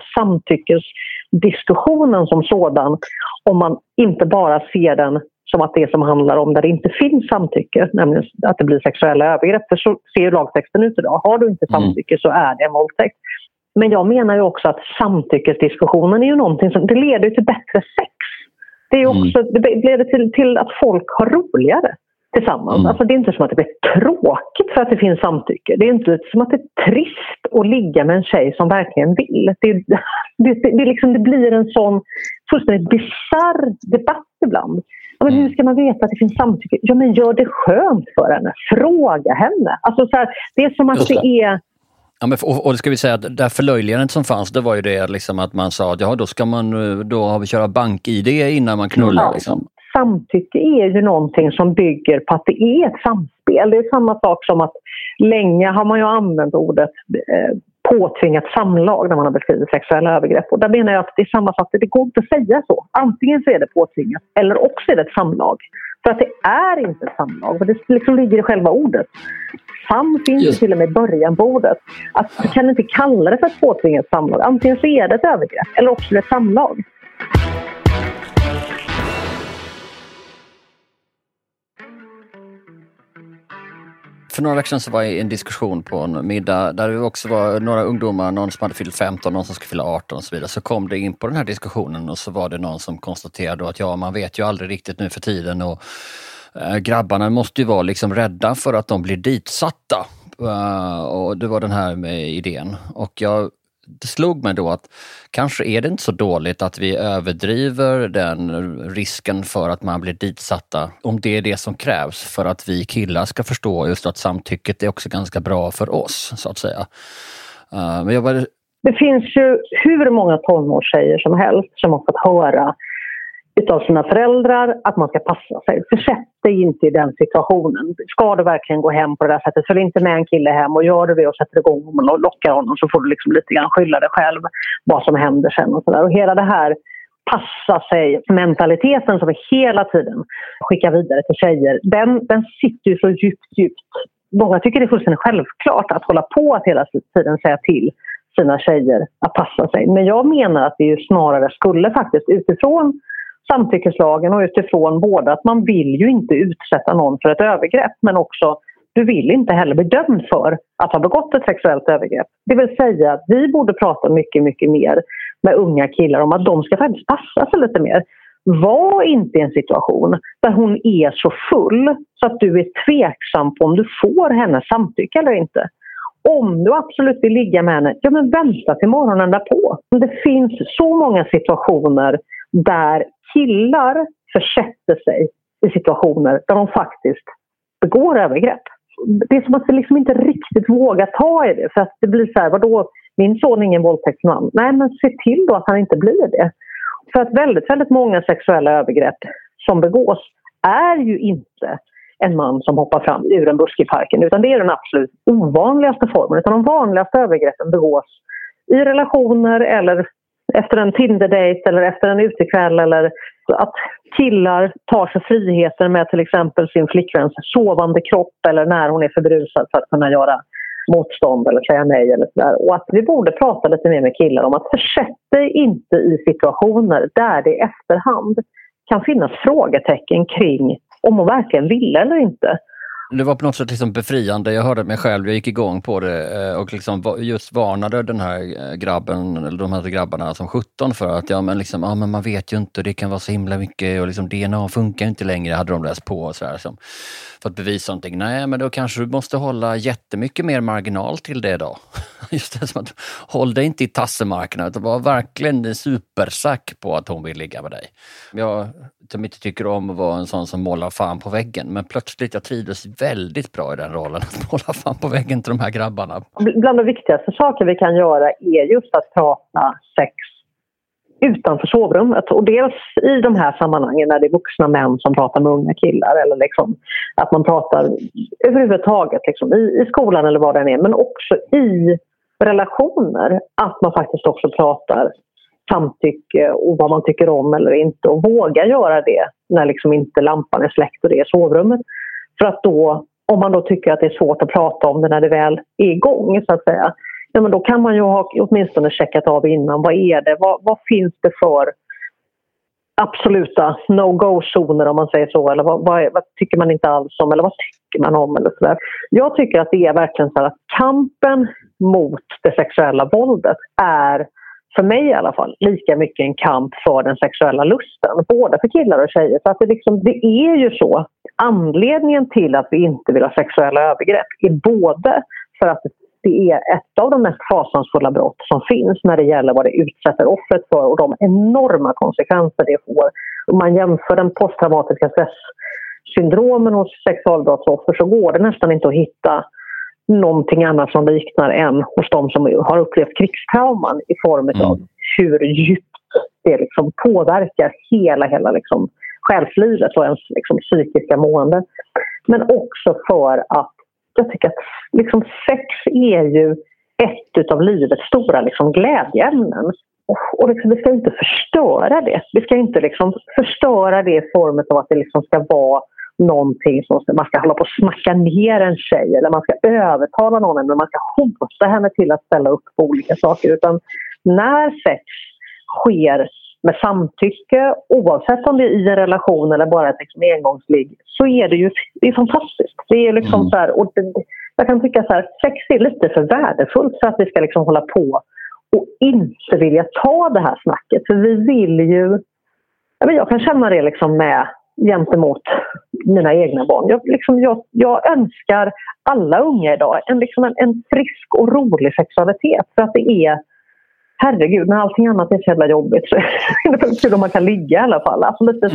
samtyckesdiskussionen som sådan, om man inte bara ser den som att det som handlar om där det inte finns samtycke, nämligen att det blir sexuella övergrepp, för så ser ju lagtexten ut idag. Har du inte samtycke mm. så är det en våldtäkt. Men jag menar ju också att samtyckesdiskussionen är ju någonting som, det leder till bättre sex. Det är också, mm. det leder till, till att folk har roligare tillsammans. Mm. Alltså det är inte som att det blir tråkigt för att det finns samtycke. Det är inte som att det är trist att ligga med en tjej som verkligen vill. Det, det, det, det, liksom, det blir en sån fullständigt bizarr debatt ibland. Ja, men hur ska man veta att det finns samtycke? Ja, men gör det skönt för henne. Fråga henne. Alltså så här, det är som att det. det är... Ja, men, och, och det ska vi säga att det förlöjligandet som fanns, det var ju det liksom att man sa att ja, då ska man då har vi köra bank-I D innan man knullar. Ja, liksom. Samtycke är ju någonting som bygger på att det är ett samspel. Det är samma sak som att länge har man ju använt ordet eh, påtvingat samlag när man har beskrivit sexuella övergrepp. Och där menar jag att det är samma sak. Det går inte att säga så. Antingen så är det påtvingat eller också är det ett samlag. För att det är inte ett samlag. För det liksom ligger i själva ordet. Sam finns ju till och med i början på ordet. Att du kan inte kalla det för ett påtvingat samlag. Antingen så är det ett övergrepp eller också är det ett samlag. För några veckor sedan så var jag i en diskussion på en middag där det också var några ungdomar, någon som hade fyllt femton, någon som skulle fylla arton och så vidare. Så kom det in på den här diskussionen och så var det någon som konstaterade att ja, man vet ju aldrig riktigt nu för tiden och äh, grabbarna måste ju vara liksom rädda för att de blir ditsatta. Uh, och det var den här med idén. Och jag Det slog mig då att kanske är det inte så dåligt att vi överdriver den risken för att man blir ditsatta, om det är det som krävs för att vi killar ska förstå just att samtycket är också ganska bra för oss, så att säga. Uh, men jag var Det finns ju hur många tonårstjejer som helst som har fått höra utav sina föräldrar att man ska passa sig. Försätt dig inte i den situationen. Ska du verkligen gå hem på det där sättet? Följ inte med en kille hem och gör du det och sätter igång och lockar honom så får du liksom lite grann skylla dig själv vad som händer sen och sådär. Och hela det här passa sig mentaliteten som vi hela tiden skickar vidare till tjejer, den, den sitter ju så djupt, djupt. Många tycker det är fullständigt självklart att hålla på att hela tiden säga till sina tjejer att passa sig. Men jag menar att det ju snarare skulle faktiskt utifrån samtyckeslagen och utifrån både att man vill ju inte utsätta någon för ett övergrepp men också du vill inte heller bli dömd för att ha begått ett sexuellt övergrepp. Det vill säga att vi borde prata mycket, mycket mer med unga killar om att de ska faktiskt passa sig lite mer. Var inte i en situation där hon är så full så att du är tveksam på om du får hennes samtycke eller inte. Om du absolut vill ligga med henne, ja men vänta till morgonen därpå. Det finns så många situationer där killar försätter sig i situationer där de faktiskt begår övergrepp. Det är som att vi liksom inte riktigt vågar ta i det. För att det blir så här, vadå, min son är ingen våldtäktsman. Nej, men se till då att han inte blir det. För att väldigt, väldigt många sexuella övergrepp som begås är ju inte en man som hoppar fram ur en buske i parken. Utan det är den absolut ovanligaste formen. Utan de vanligaste övergreppen begås i relationer eller efter en Tinder-date eller efter en utekväll eller att killar tar sig friheter med till exempel sin flickväns sovande kropp eller när hon är för berusad för att kunna göra motstånd eller säga nej eller sådär. Och att vi borde prata lite mer med killar om att försätta dig inte i situationer där det i efterhand kan finnas frågetecken kring om hon verkligen vill eller inte. Det var på något sätt liksom befriande. Jag hörde mig själv, jag gick igång på det och liksom just varnade den här grabben, eller de här grabbarna som sjutton för att ja men liksom, ja men man vet ju inte, det kan vara så himla mycket och liksom D N A funkar inte längre, hade de läst på och sådär liksom, för att bevisa någonting. Nej, men då kanske du måste hålla jättemycket mer marginal till det då. Just det, som att håll dig inte i tassemarknaden, utan var verkligen supersack på att hon vill ligga med dig. Jag som inte tycker om att vara en sån som målar fan på väggen, men plötsligt jag trivdes väldigt bra i den rollen att måla fan på väggen till de här grabbarna. Bland de viktigaste saker vi kan göra är just att prata sex utanför sovrummet. Och dels i de här sammanhangen när det är vuxna män som pratar med unga killar eller liksom att man pratar överhuvudtaget liksom, i, i skolan eller vad det är, men också i relationer att man faktiskt också pratar samtycke och vad man tycker om eller inte och våga göra det när liksom inte lampan är släckt och det är sovrummet. För att då, om man då tycker att det är svårt att prata om det när det väl är igång så att säga, ja, men då kan man ju ha åtminstone checkat av innan. Vad är det? Vad, vad finns det för absoluta no-go-zoner om man säger så? Eller vad, vad, är, vad tycker man inte alls om? Eller vad tycker man om? Eller så där. Jag tycker att det är verkligen så att kampen mot det sexuella våldet är, för mig i alla fall, lika mycket en kamp för den sexuella lusten. Både för killar och tjejer. Så att det, liksom, det är ju så. Anledningen till att vi inte vill ha sexuella övergrepp är både för att det är ett av de mest fasansfulla brott som finns när det gäller vad det utsätter offret för och de enorma konsekvenser det får. Om man jämför den posttraumatiska stresssyndromen hos sexualbrottsoffer så går det nästan inte att hitta någonting annat som liknar än hos de som har upplevt krigstrauman i form av mm. hur djupt det liksom påverkar hela, hela liksom själslivet och ens liksom psykiska mående. Men också för att jag tycker att liksom sex är ju ett av livets stora liksom glädjeämnen. Och, och liksom, vi ska inte förstöra det. Vi ska inte liksom förstöra det i form av att det liksom ska vara någonting som man ska hålla på att smacka ner en tjej eller man ska övertala någon eller man ska hota henne till att ställa upp på olika saker. Utan när sex sker med samtycke, oavsett om det är i en relation eller bara ett liksom engångsligg, så är det ju det är fantastiskt. Det är liksom mm. så här, och det, jag kan tycka så här, sex är lite för värdefullt för att vi ska liksom hålla på och inte vilja ta det här snacket. För vi vill ju, jag, vet, jag kan känna det liksom med gentemot mina egna barn. Jag, liksom, jag, jag önskar alla unga idag en, liksom en, en frisk och rolig sexualitet. För att det är, herregud, när allting annat är så jävla jobbigt så är det kul om man kan ligga i alla fall. Alltså lite så. Mm.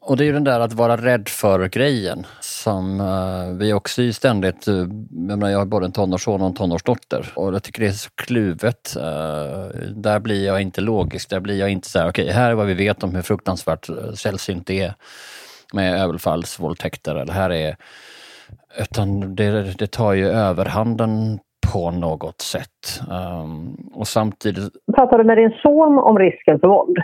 Och det är ju den där att vara rädd för grejen som uh, vi också är ständigt, uh, jag menar jag har både en tonårsson och en tonårsdotter och jag tycker det är så kluvet. Uh, där blir jag inte logisk, där blir jag inte så här, okej, okay, här är vad vi vet om hur fruktansvärt sällsynt det är med överfallsvåldtäkter eller här är, utan det, det tar ju överhanden på något sätt. Um, och samtidigt... Pratar du med din son om risken för våld?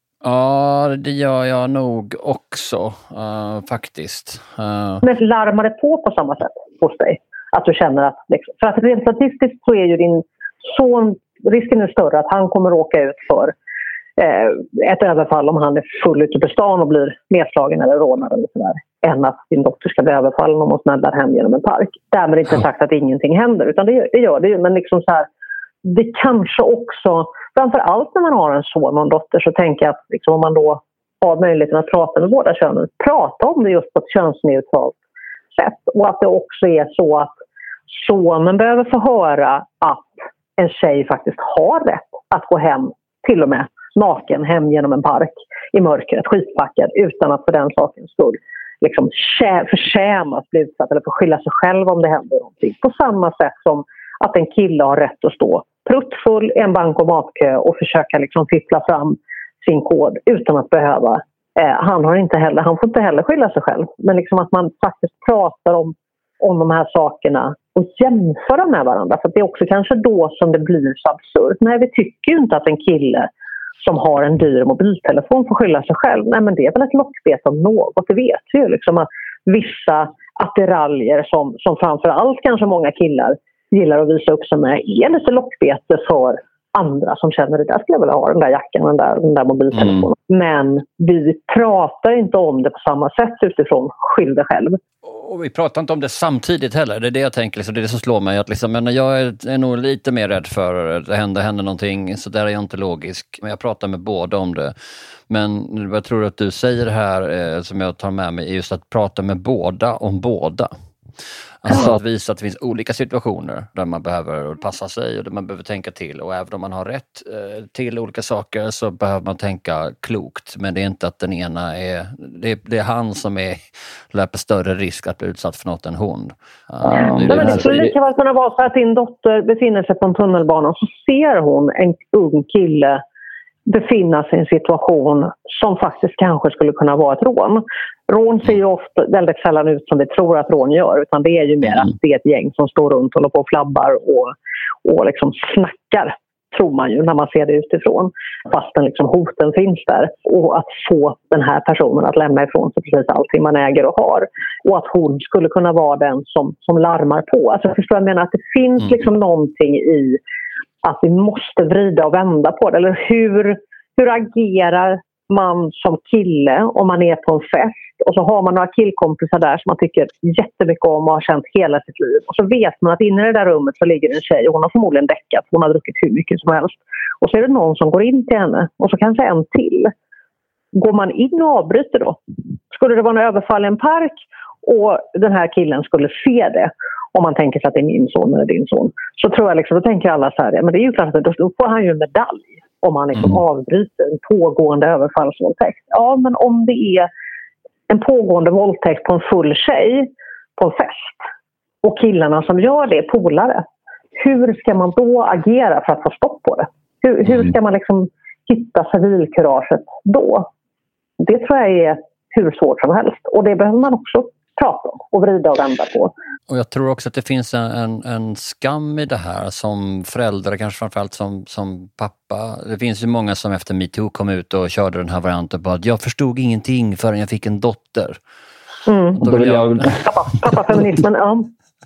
Ja, det gör jag nog också, uh, faktiskt. Uh... Men larmar det på på samma sätt hos dig? Att du känner att... Liksom, för att rent statistiskt så är ju din son... Risken är större att han kommer råka ut för eh, ett överfall om han är full ute på stan och blir nedslagen eller rånad eller sådär. Än att din dotter ska bli överfallen om hon smäller hem genom en park. Därmed inte sagt att ingenting händer, utan det, det gör det ju. Men liksom så här, det kanske också... Framförallt när man har en son och en dotter så tänker jag att liksom, om man då har möjligheten att prata med båda könen, prata om det just på ett könsneutralt sätt. Och att det också är så att sonen behöver få höra att en tjej faktiskt har rätt att gå hem, till och med naken, hem genom en park i mörkret, skitpackad, utan att för den sakens skull liksom förtjänas bli utsatt eller få skylla sig själv om det händer någonting. På samma sätt som att en kille har rätt att stå pruttfull i en bankomatkö och försöka liksom fippla fram sin kod utan att behöva. Eh, han, har inte heller, han får inte heller skylla sig själv. Men liksom att man faktiskt pratar om, om de här sakerna och jämför dem med varandra. För det är också kanske då som det blir så absurt. Nej, vi tycker ju inte att en kille som har en dyr mobiltelefon får skylla sig själv. Nej, men det är väl ett lockbete om något. Det vet vi ju liksom att vissa attiraljer som, som framförallt kanske många killar gillar att visa upp sig med är lite lockbete för andra som känner det där skulle jag vilja ha, den där jackan, den där, den där mobiltelefonen. Mm. Men vi pratar inte om det på samma sätt utifrån skyll dig själv. Och vi pratar inte om det samtidigt heller, det är det jag tänker, liksom, det är det som slår mig. Att liksom, men jag är, är nog lite mer rädd för att det händer, händer någonting, så där är jag inte logisk. Men jag pratar med båda om det. Men vad jag tror att du säger här, eh, som jag tar med mig, är just att prata med båda om båda. Alltså att visa att det finns olika situationer där man behöver passa sig och där man behöver tänka till. Och även om man har rätt eh, till olika saker så behöver man tänka klokt. Men det är inte att den ena är... Det är, det är han som är, löper större risk att bli utsatt för något än hon. Uh, det, Nej, men det skulle lika väl kunna vara så att din dotter befinner sig på en tunnelbana och så ser hon en ung kille befinna sig i en situation som faktiskt kanske skulle kunna vara ett rån. Rån ser ju ofta väldigt sällan ut som vi tror att rån gör, utan det är ju mer att det är ett gäng som står runt och håller på och flabbar och, och liksom snackar, tror man ju när man ser det utifrån, fastän liksom hoten finns där. Och att få den här personen att lämna ifrån sig precis allting man äger och har. Och att hon skulle kunna vara den som, som larmar på. Alltså jag förstår, jag menar att det finns liksom någonting i att vi måste vrida och vända på det. Eller hur, hur agerar man som kille om man är på en fest och så har man några killkompisar där som man tycker jättemycket om och har känt hela sitt liv. Och så vet man att inne i det där rummet så ligger en tjej och hon har förmodligen däckat. Hon har druckit hur mycket som helst. Och så är det någon som går in till henne och så kanske en till. Går man in och avbryter då? Skulle det vara en överfall i en park och den här killen skulle se det, om man tänker sig att det är min son eller din son, så tror jag liksom, då tänker alla så här, men det är ju klart att då får han ju en medalj om han liksom mm. avbryter en pågående överfallsvåldtäkt. Ja, men om det är en pågående våldtäkt på en full tjej på en fest och killarna som gör det är polare, hur ska man då agera för att få stopp på det? Hur, hur ska man liksom hitta civilkuraget då? Det tror jag är hur svårt som helst, och det behöver man också prata om och vrida och vända på. Och jag tror också att det finns en, en, en skam i det här som föräldrar, kanske framförallt som, som pappa. Det finns ju många som efter MeToo kom ut och körde den här varianten på att jag förstod ingenting förrän jag fick en dotter. Mm. Då vill jag... pappa, pappa feminismen, ja.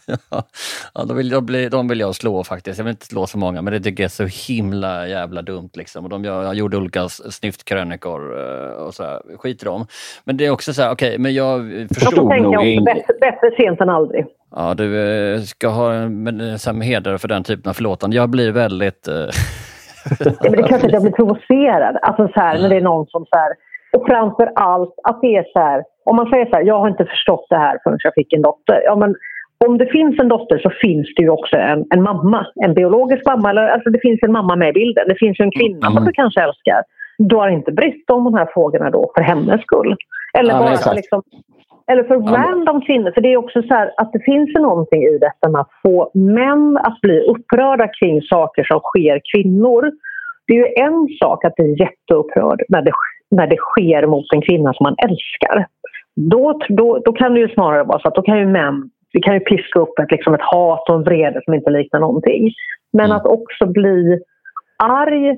Ja, då vill jag bli, de vill jag slå faktiskt. Jag vill inte slå så många, men det tycker jag är så himla jävla dumt liksom. Och de jag, jag gjorde olika snyftkrönikor och så här, skit i dem. Men det är också så här, okej, okay, men jag förstod jag nog inte. Bättre, bättre sent än aldrig. Ja, du ska ha en, så här, heder för den typen av förlåtande. Jag blir väldigt... ja, men det är klart att jag blir provocerad. Alltså så här, när det är någon som så här... Och framför allt att det är så här... Om man säger så här, jag har inte förstått det här förrän jag fick en dotter. Ja, men om det finns en dotter så finns det ju också en, en mamma. En biologisk mamma. Eller, alltså det finns en mamma med i bilden. Det finns ju en kvinna mm. som du kanske älskar. du har inte brytt om de här frågorna då för hennes skull. Eller ja, bara för, liksom, eller för ja, random kvinnor. För det är också så här att det finns ju någonting i detta med att få män att bli upprörda kring saker som sker kvinnor. Det är ju en sak att bli jätteupprörd när det, när det sker mot en kvinna som man älskar. Då, då, då kan det ju snarare vara så att då kan ju män, det kan ju piska upp ett, liksom ett hat och en vrede som inte liknar någonting. Men mm. att också bli arg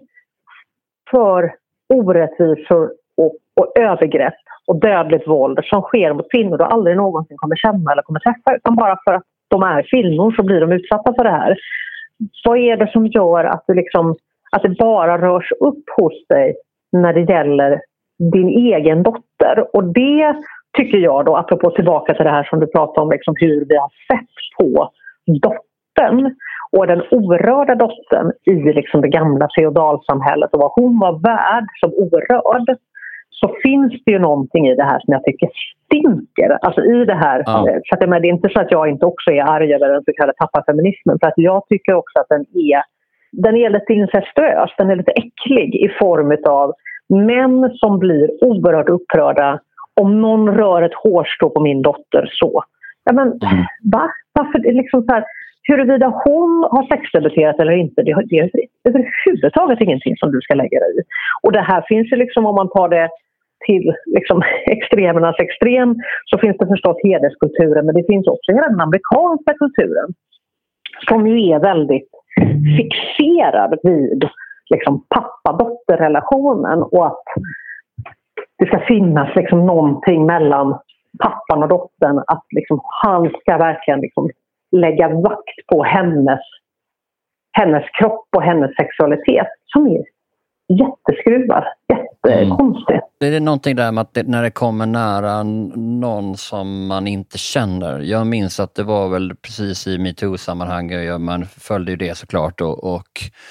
för orättvisor och, och övergrepp och dödligt våld som sker mot kvinnor du aldrig någonsin kommer känna eller kommer träffa, utan bara för att de är kvinnor så blir de utsatta för det här. Vad är det som gör att, du liksom, att det bara rörs upp hos dig när det gäller din egen dotter? Och det tycker jag då, apropå tillbaka till det här som du pratade om, liksom hur vi har sett på dottern och den orörda dottern i liksom det gamla feodalsamhället och vad hon var värd som orörd, så finns det ju någonting i det här som jag tycker stinker. Alltså i det här, ja. Så att det är inte så att jag inte också är arg över den så kallade tappafeminismen, för att jag tycker också att den är, den är lite incestuös, den är lite äcklig i form av män som blir oerhört upprörda om någon rör ett hårstrå på min dotter så. Ja, men mm. va? Varför det liksom så här, huruvida hon har sexdebuterat eller inte, det, det är överhuvudtaget ingenting som du ska lägga dig i. Och det här finns ju liksom, om man tar det till liksom extremernas extrem, så finns det förstås hederskulturen, men det finns också hela den amerikanska kulturen som ju är väldigt fixerad vid liksom pappa-dotter-relationen och att det ska finnas liksom någonting mellan pappan och dottern, att liksom han ska verkligen liksom lägga vakt på hennes, hennes kropp och hennes sexualitet som är jätteskruvad, jättekonstigt. Mm. Det är någonting där med att det, när det kommer nära någon som man inte känner. Jag minns att det var väl precis i MeToo-sammanhang, man följde ju det såklart och, och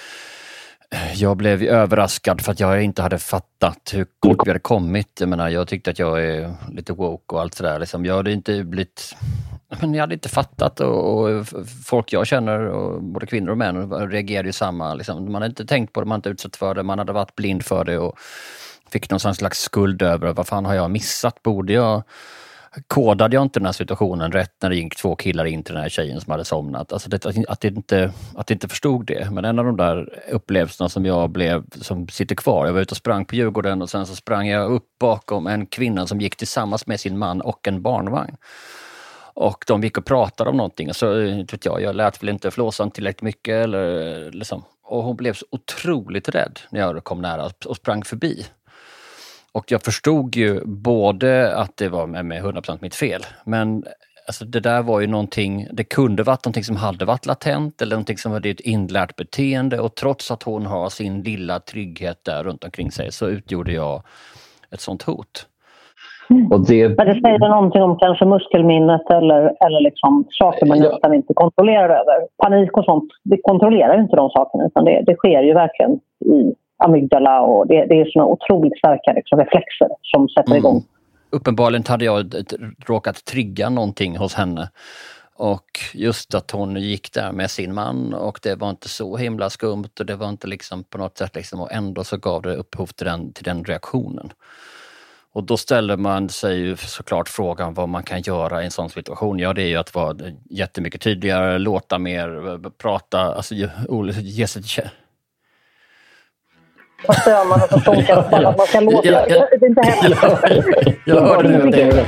jag blev överraskad för att jag inte hade fattat hur kort vi hade kommit. Jag menar, jag tyckte att jag är lite woke och allt sådär. Liksom. Jag hade inte blivit... Men jag hade inte fattat och, och folk jag känner, och både kvinnor och män, reagerade ju samma. Liksom. Man hade inte tänkt på det, man hade inte utsatt för det, man hade varit blind för det och fick någon slags skuld över vad fan har jag missat? Borde jag... Kodade jag inte den här situationen rätt när det gick två killar in till den här tjejen som hade somnat? Alltså det, att, det inte, att det inte förstod det. Men en av de där upplevelserna som jag blev, som sitter kvar. Jag var ute och sprang på Djurgården och sen så sprang jag upp bakom en kvinna som gick tillsammans med sin man och en barnvagn. Och de gick och pratade om någonting. Och så vet jag, jag lät väl inte flåsan tillräckligt mycket. Eller, liksom. Och hon blev så otroligt rädd när jag kom nära och sprang förbi. Och jag förstod ju både att det var med, med hundra procent mitt fel. Men alltså, det där var ju någonting, det kunde varit någonting som hade varit latent. Eller någonting som var ett inlärt beteende. Och trots att hon har sin lilla trygghet där runt omkring sig så utgjorde jag ett sånt hot. Mm. Och det... Men det säger någonting om kanske muskelminnet eller, eller liksom saker man ja. nästan inte kontrollerar över. Panik och sånt, det kontrollerar ju inte de sakerna. Utan det, det sker ju verkligen i amygdala och det, det är såna otroligt starka liksom, reflexer som sätter mm. igång. Uppenbarligen hade jag råkat trigga någonting hos henne. Och just att hon gick där med sin man och det var inte så himla skumt och det var inte liksom på något sätt liksom, och ändå så gav det upphov till den, till den reaktionen. Och då ställer man sig ju såklart frågan vad man kan göra i en sån situation. Ja, det är ju att vara jättemycket tydligare, låta mer, prata, alltså ge sig till... Vad stör man och så funkar det att man ska låta. Ja, ja, det är inte heller. Jag hörde nu det.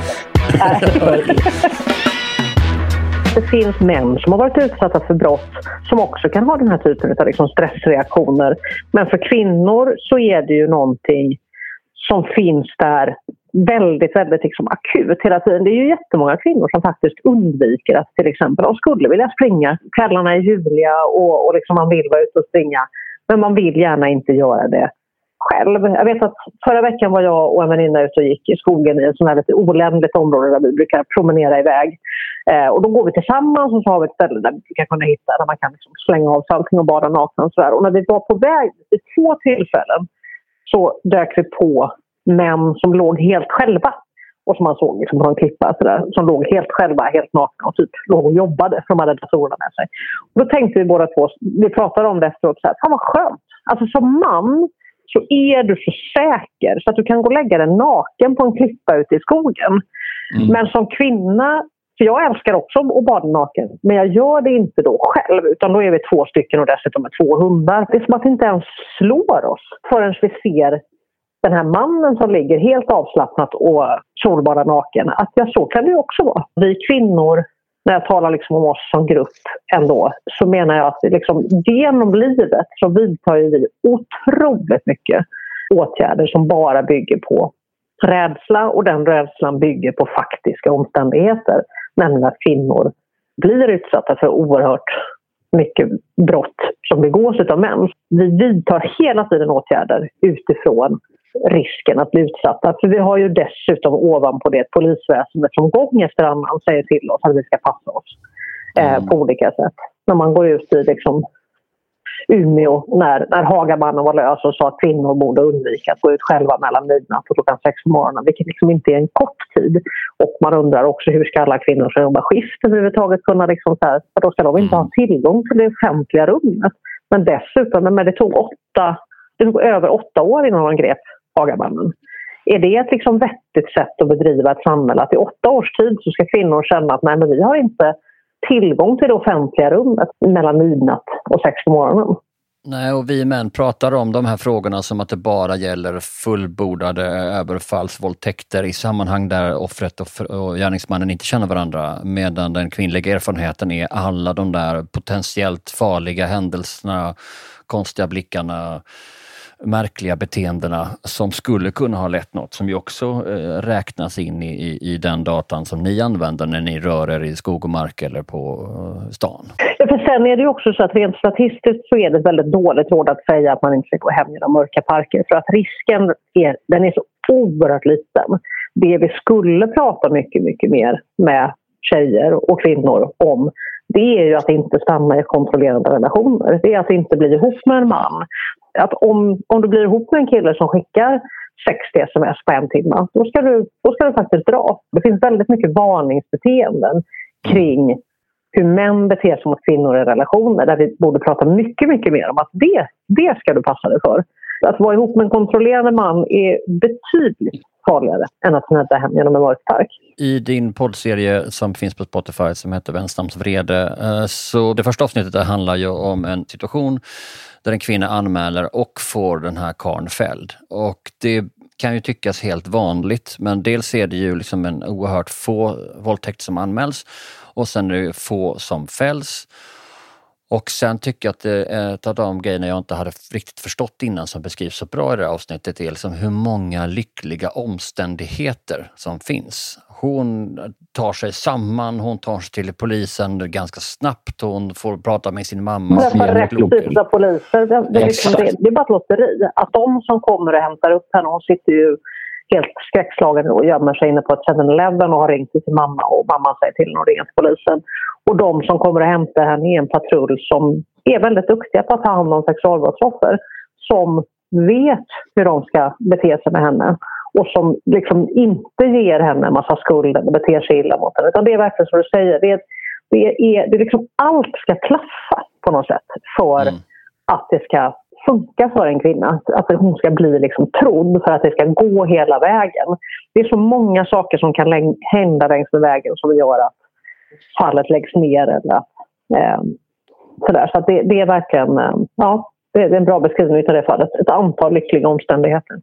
Det finns män som har varit utsatta för brott som också kan ha den här typen av liksom stressreaktioner. Men för kvinnor så är det ju någonting som finns där väldigt, väldigt liksom akut hela tiden. Det är ju jättemånga kvinnor som faktiskt undviker att till exempel, de skulle vilja springa. Kvällarna är juliga och, och liksom man vill vara ute och springa. Men man vill gärna inte göra det själv. Jag vet att förra veckan var jag och en väninna ute och gick i skogen i ett sånt här lite olämpligt område där vi brukar promenera iväg. Eh, och då går vi tillsammans och så har vi ett ställe där vi kan kunna hitta där man kan liksom slänga av allting och bada nakna och sådär. Och när vi var på väg vid två tillfällen så dök vi på män som låg helt själva. Och som man såg liksom på en klippa sådär, som låg helt själva, helt nakna och typ låg och jobbade för de hade datorerna med sig. Och då tänkte vi båda två, vi pratade om det efteråt så här, fan vad skönt. Alltså som man så är du så säker så att du kan gå och lägga den naken på en klippa ute i skogen. Mm. Men som kvinna, för jag älskar också att bada naken, men jag gör det inte då själv, utan då är vi två stycken och dessutom med två hundar. Det är som att det inte ens slår oss förrän vi ser den här mannen som ligger helt avslappnat och solbadar naken. Att ja, så kan det ju också vara. Vi kvinnor, när jag talar liksom om oss som grupp ändå, så menar jag att liksom, genom livet så vidtar vi otroligt mycket åtgärder som bara bygger på rädsla, och den rädslan bygger på faktiska omständigheter. Nämligen att kvinnor blir utsatta för oerhört mycket brott som begås av män. Vi vidtar hela tiden åtgärder utifrån risken att bli utsatta. För vi har ju dessutom ovanpå det ett polisväsende som gång efter annan säger till oss att vi ska passa oss eh, mm. på olika sätt. När man går ut i liksom Umeå när, när Hagamannen var lös och sa att kvinnor borde undvika att gå ut själva mellan midnatt och klockan sex på morgonen, vilket liksom inte är en kort tid. Och man undrar också hur ska alla kvinnor som jobbar skift överhuvudtaget kunna liksom så här, för då ska de inte ha tillgång till det offentliga rummet. Men dessutom, men det tog åtta, det tog över åtta år innan man grep Hagamannen. Är det ett liksom vettigt sätt att bedriva ett samhälle? Att i åtta års tid så ska kvinnor känna att nej, men vi har inte tillgång till det offentliga rummet mellan midnatt och sex på morgonen. Nej, och vi män pratar om de här frågorna som att det bara gäller fullbordade överfallsvåldtäkter i sammanhang där offret och gärningsmannen inte känner varandra, medan den kvinnliga erfarenheten är alla de där potentiellt farliga händelserna, konstiga blickarna, märkliga beteendena som skulle kunna ha lett något, som ju också eh, räknas in i, i, i den datan som ni använder när ni rör er i skog och mark eller på eh, stan. Ja, för sen är det ju också så att rent statistiskt så är det ett väldigt dåligt råd att säga att man inte ska gå hem i de mörka parker, för att risken är, den är så oerhört liten. Det vi skulle prata mycket, mycket mer med tjejer och kvinnor om, det är ju att inte stanna i kontrollerande relationer. Det är att inte bli ihop med en man. Att om, om du blir ihop med en kille som skickar sextio sms på en timme, då ska, du, då ska du faktiskt dra. Det finns väldigt mycket varningsbeteenden kring hur män beter sig mot kvinnor i relationer, där vi borde prata mycket, mycket mer om att det, det ska du passa dig för. Att vara ihop med en kontrollerande man är betydligt farligare än att snädda hem genom en mörk park. I din poddserie som finns på Spotify som heter Vänstams vrede, så det första avsnittet där handlar ju om en situation där en kvinna anmäler och får den här karln fälld. Och det kan ju tyckas helt vanligt, men dels är det ju liksom en oerhört få våldtäkt som anmäls och sen är det få som fälls. Och sen tycker jag att det är ett av de grejerna jag inte hade riktigt förstått innan som beskrivs så bra i det här avsnittet är liksom hur många lyckliga omständigheter som finns. Hon tar sig samman, hon tar sig till polisen ganska snabbt, hon får prata med sin mamma. Det är rätt typ av poliser, det, det, är liksom det, det är bara ett lotteri. Att de som kommer och hämtar upp henne, hon sitter ju helt skräckslagen och gömmer sig inne på ett seven eleven och har ringt till sin mamma och mamma säger till henne och ringer till polisen. Och de som kommer att hämta henne är en patrull som är väldigt duktiga på att ta hand om sexualbrottsoffer, som vet hur de ska bete sig med henne och som liksom inte ger henne en massa skuld eller beter sig illa mot henne. Utan det är verkligen som du säger, det är, det är, det är liksom allt ska klaffa på något sätt för mm. att det ska funka för en kvinna, att hon ska bli liksom trodd, för att det ska gå hela vägen. Det är så många saker som kan läng- hända längs med vägen som gör att fallet läggs ner eller eh, sådär. Så att det, det är verkligen eh, ja, det är en bra beskrivning av det fallet. Ett antal lyckliga omständigheter.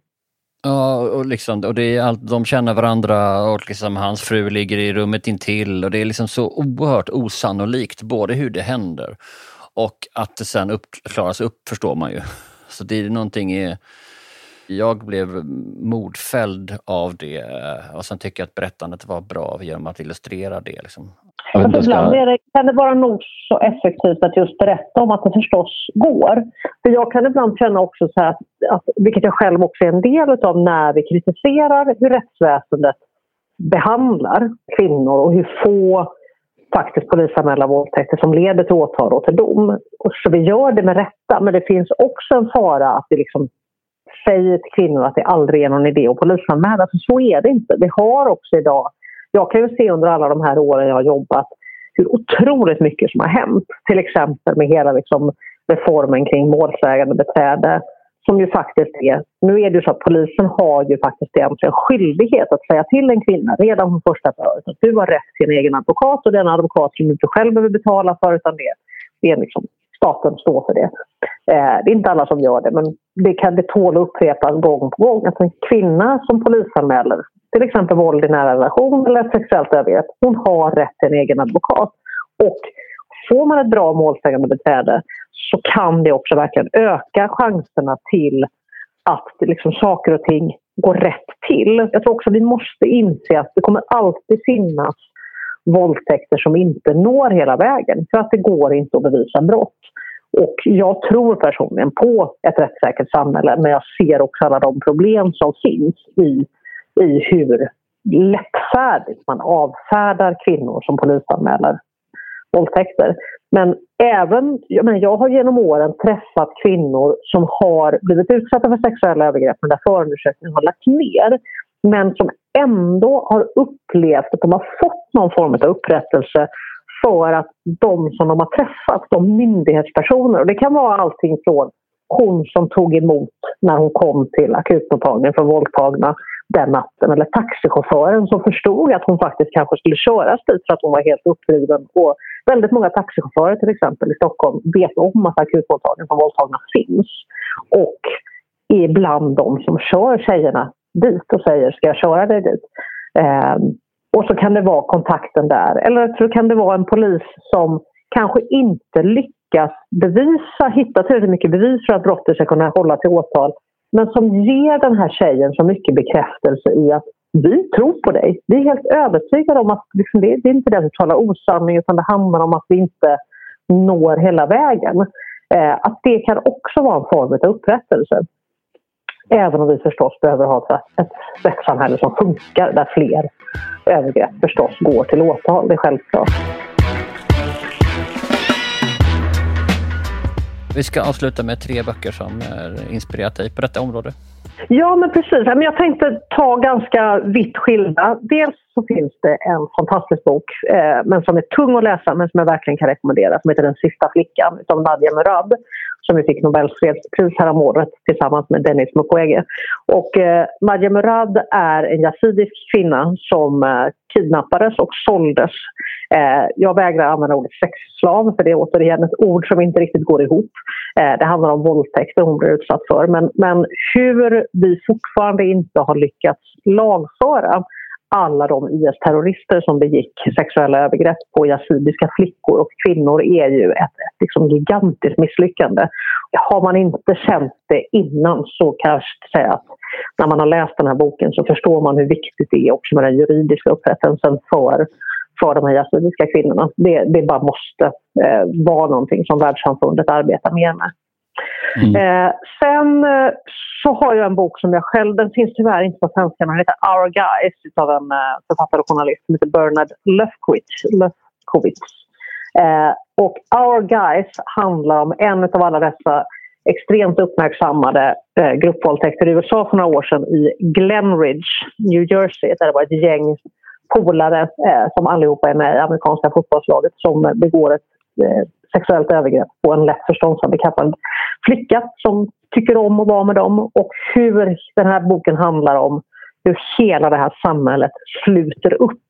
Ja, och, liksom, och det är allt, de känner varandra och liksom hans fru ligger i rummet intill och det är liksom så oerhört osannolikt både hur det händer och att det sen upp, klaras upp, förstår man ju. Så det är någonting i, jag blev mordfälld av det och sen tycker jag att berättandet var bra genom att illustrera det. Liksom. Alltså, ibland är det, kan det vara nog så effektivt att just berätta om att det förstås går. För jag kan ibland känna också så här, att, vilket jag själv också är en del av när vi kritiserar hur rättsväsendet behandlar kvinnor och hur få faktiskt polisanmälda våldtäkter som leder till åtal och till dom. Och så vi gör det med rätta, men det finns också en fara att vi liksom säger till kvinnor att det aldrig är någon idé att polisanmäla. Så så är det inte. Vi har också idag, jag kan ju se under alla de här åren jag har jobbat, hur otroligt mycket som har hänt. Till exempel med hela liksom reformen kring målsägande beträde som ju faktiskt är, nu är det ju så att polisen har ju faktiskt en skyldighet att säga till en kvinna redan från första förhöret att du har rätt till en egen advokat, och den advokat som du inte själv behöver betala för, utan det, det är liksom staten står för det. Eh, det är inte alla som gör det, men det kan det tåla upprepas gång på gång att en kvinna som polisanmäler till exempel våld i nära relation eller sexuellt övergrepp, hon har rätt till en egen advokat. Och får man ett bra målsägande beträde så kan det också verkligen öka chanserna till att liksom saker och ting går rätt till. Jag tror också att vi måste inse att det kommer alltid finnas våldtäkter som inte når hela vägen, för att det går inte att bevisa brott. Och jag tror personligen på ett rättssäkert samhälle, men jag ser också alla de problem som finns i, i hur lättfärdigt man avfärdar kvinnor som polisanmäler våldtäkter. Men även, jag, menar, jag har genom åren träffat kvinnor som har blivit utsatta för sexuella övergrepp men där förundersökningen har lagt ner, men som ändå har upplevt att de har fått någon form av upprättelse för att de som de har träffat, de myndighetspersoner, och det kan vara allting från hon som tog emot när hon kom till akutmottagningen för våldtagna den natten, eller taxichauffören som förstod att hon faktiskt kanske skulle köras dit för att hon var helt uppdriven. Och väldigt många taxichaufförer till exempel i Stockholm vet om att akutmottagningen för våldtagna finns och är bland de som kör tjejerna dit och säger ska jag köra dig dit. Um, och så kan det vara kontakten där, eller så kan det vara en polis som kanske inte lyckas bevisa, hitta tillräckligt mycket bevis för att brottet ska kunna hålla till åtal, men som ger den här tjejen så mycket bekräftelse i att vi tror på dig. Vi är helt övertygade om att liksom, det, det är inte det att vi talar osanning, utan det handlar om att vi inte når hela vägen. Eh, att det kan också vara en form av upprättelse. Även om vi förstås behöver ha ett, ett rättssamhälle som funkar, där fler övergrepp förstås går till åtal. Det är självklart. Vi ska avsluta med tre böcker som är inspirerat dig på detta område. Ja, men precis. Jag tänkte ta ganska vitt skilda. Dels så finns det en fantastisk bok, eh, men som är tung att läsa, men som jag verkligen kan rekommendera, som heter Den sista flickan av Nadia Murad, som vi fick Nobels fredspris här om året tillsammans med Denis Mukwege. Och eh, Nadia Murad är en yazidisk kvinna som eh, kidnappades och såldes. Eh, jag vägrar använda ordet sexslav, för det är återigen ett ord som inte riktigt går ihop. Eh, det handlar om våldtäkter hon blir utsatt för. Men, men hur vi fortfarande inte har lyckats lagföra alla de I S-terrorister som begick sexuella övergrepp på yazidiska flickor och kvinnor är ju ett, ett liksom gigantiskt misslyckande. Har man inte känt det innan så kan jag säga att när man har läst den här boken så förstår man hur viktigt det är också med den juridiska upprättelsen för, för de här yazidiska kvinnorna. Det, det bara måste eh, vara någonting som världssamfundet arbetar mer med. Mm. Eh, sen eh, så har jag en bok som jag själv, den finns tyvärr inte på svenska, men den heter Our Guys av en eh, författare och journalist som heter Bernard Lefkowitz. Lefkowitz. Eh, och Our Guys handlar om en av alla dessa extremt uppmärksammade eh, gruppvåldtäkter i U S A för några år sedan i Glenridge, New Jersey, där det var ett gäng polare eh, som allihopa är med i amerikanska fotbollslaget som begår ett eh, sexuellt övergrepp på en lätt förståndshandikappad flicka som tycker om att vara med dem, och hur den här boken handlar om hur hela det här samhället sluter upp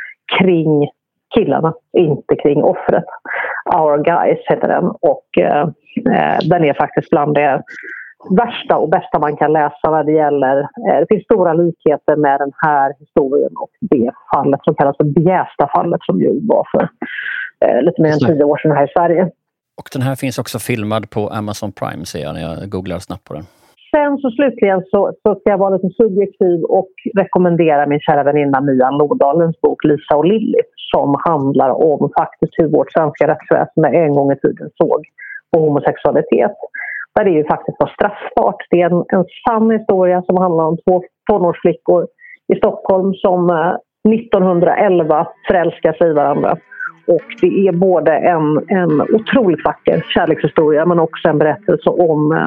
kring killarna, inte kring offret. Our Guys heter den, och eh, den är faktiskt bland det värsta och bästa man kan läsa vad det gäller. Eh, det finns stora likheter med den här historien och det fallet som kallas för Bjästa-fallet som ju var för eh, lite mer än tio år sedan här i Sverige. Och den här finns också filmad på Amazon Prime, ser jag när jag googlar snabbt på den. Sen så slutligen så, så ska jag vara lite subjektiv och rekommendera min kära väninna Mia Nordalens bok Lisa och Lilly, som handlar om faktiskt hur vårt svenska rättsväsende en gång i tiden såg på homosexualitet. Där det ju faktiskt var straffbart. Det är en, en sann historia som handlar om två tonårsflickor i Stockholm som eh, nittonhundraelva förälskar sig i varandra. Och det är både en, en otroligt vacker kärlekshistoria, men också en berättelse om eh,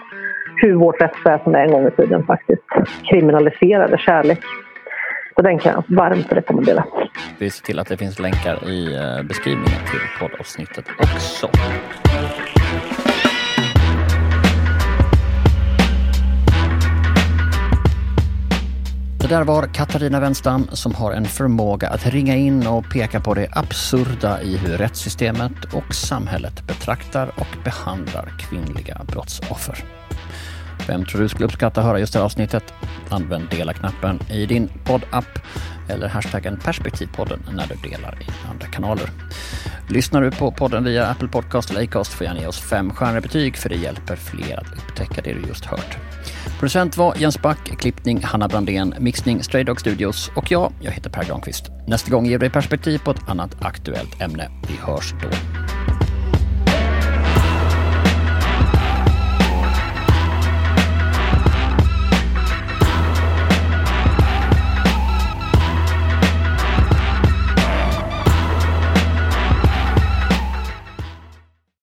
hur vårt rättsväsende en gång i tiden faktiskt kriminaliserade kärlek. Så den kan jag varmt rekommendera. Vi ser till att det finns länkar i beskrivningen till poddavsnittet också. Det där var Katarina Wenstam som har en förmåga att ringa in och peka på det absurda i hur rättssystemet och samhället betraktar och behandlar kvinnliga brottsoffer. Vem tror du skulle uppskatta att höra just det här avsnittet? Använd dela-knappen i din poddapp eller hashtaggen perspektivpodden när du delar i andra kanaler. Lyssnar du på podden via Apple Podcast eller Acast får gärna ge oss fem stjärnor betyg för det hjälper fler att upptäcka det du just hört. Producent var Jens Back, klippning Hanna Brandén, mixning Stray Dog Studios och jag, jag heter Per Granqvist. Nästa gång ger vi perspektiv på ett annat aktuellt ämne. Vi hörs då.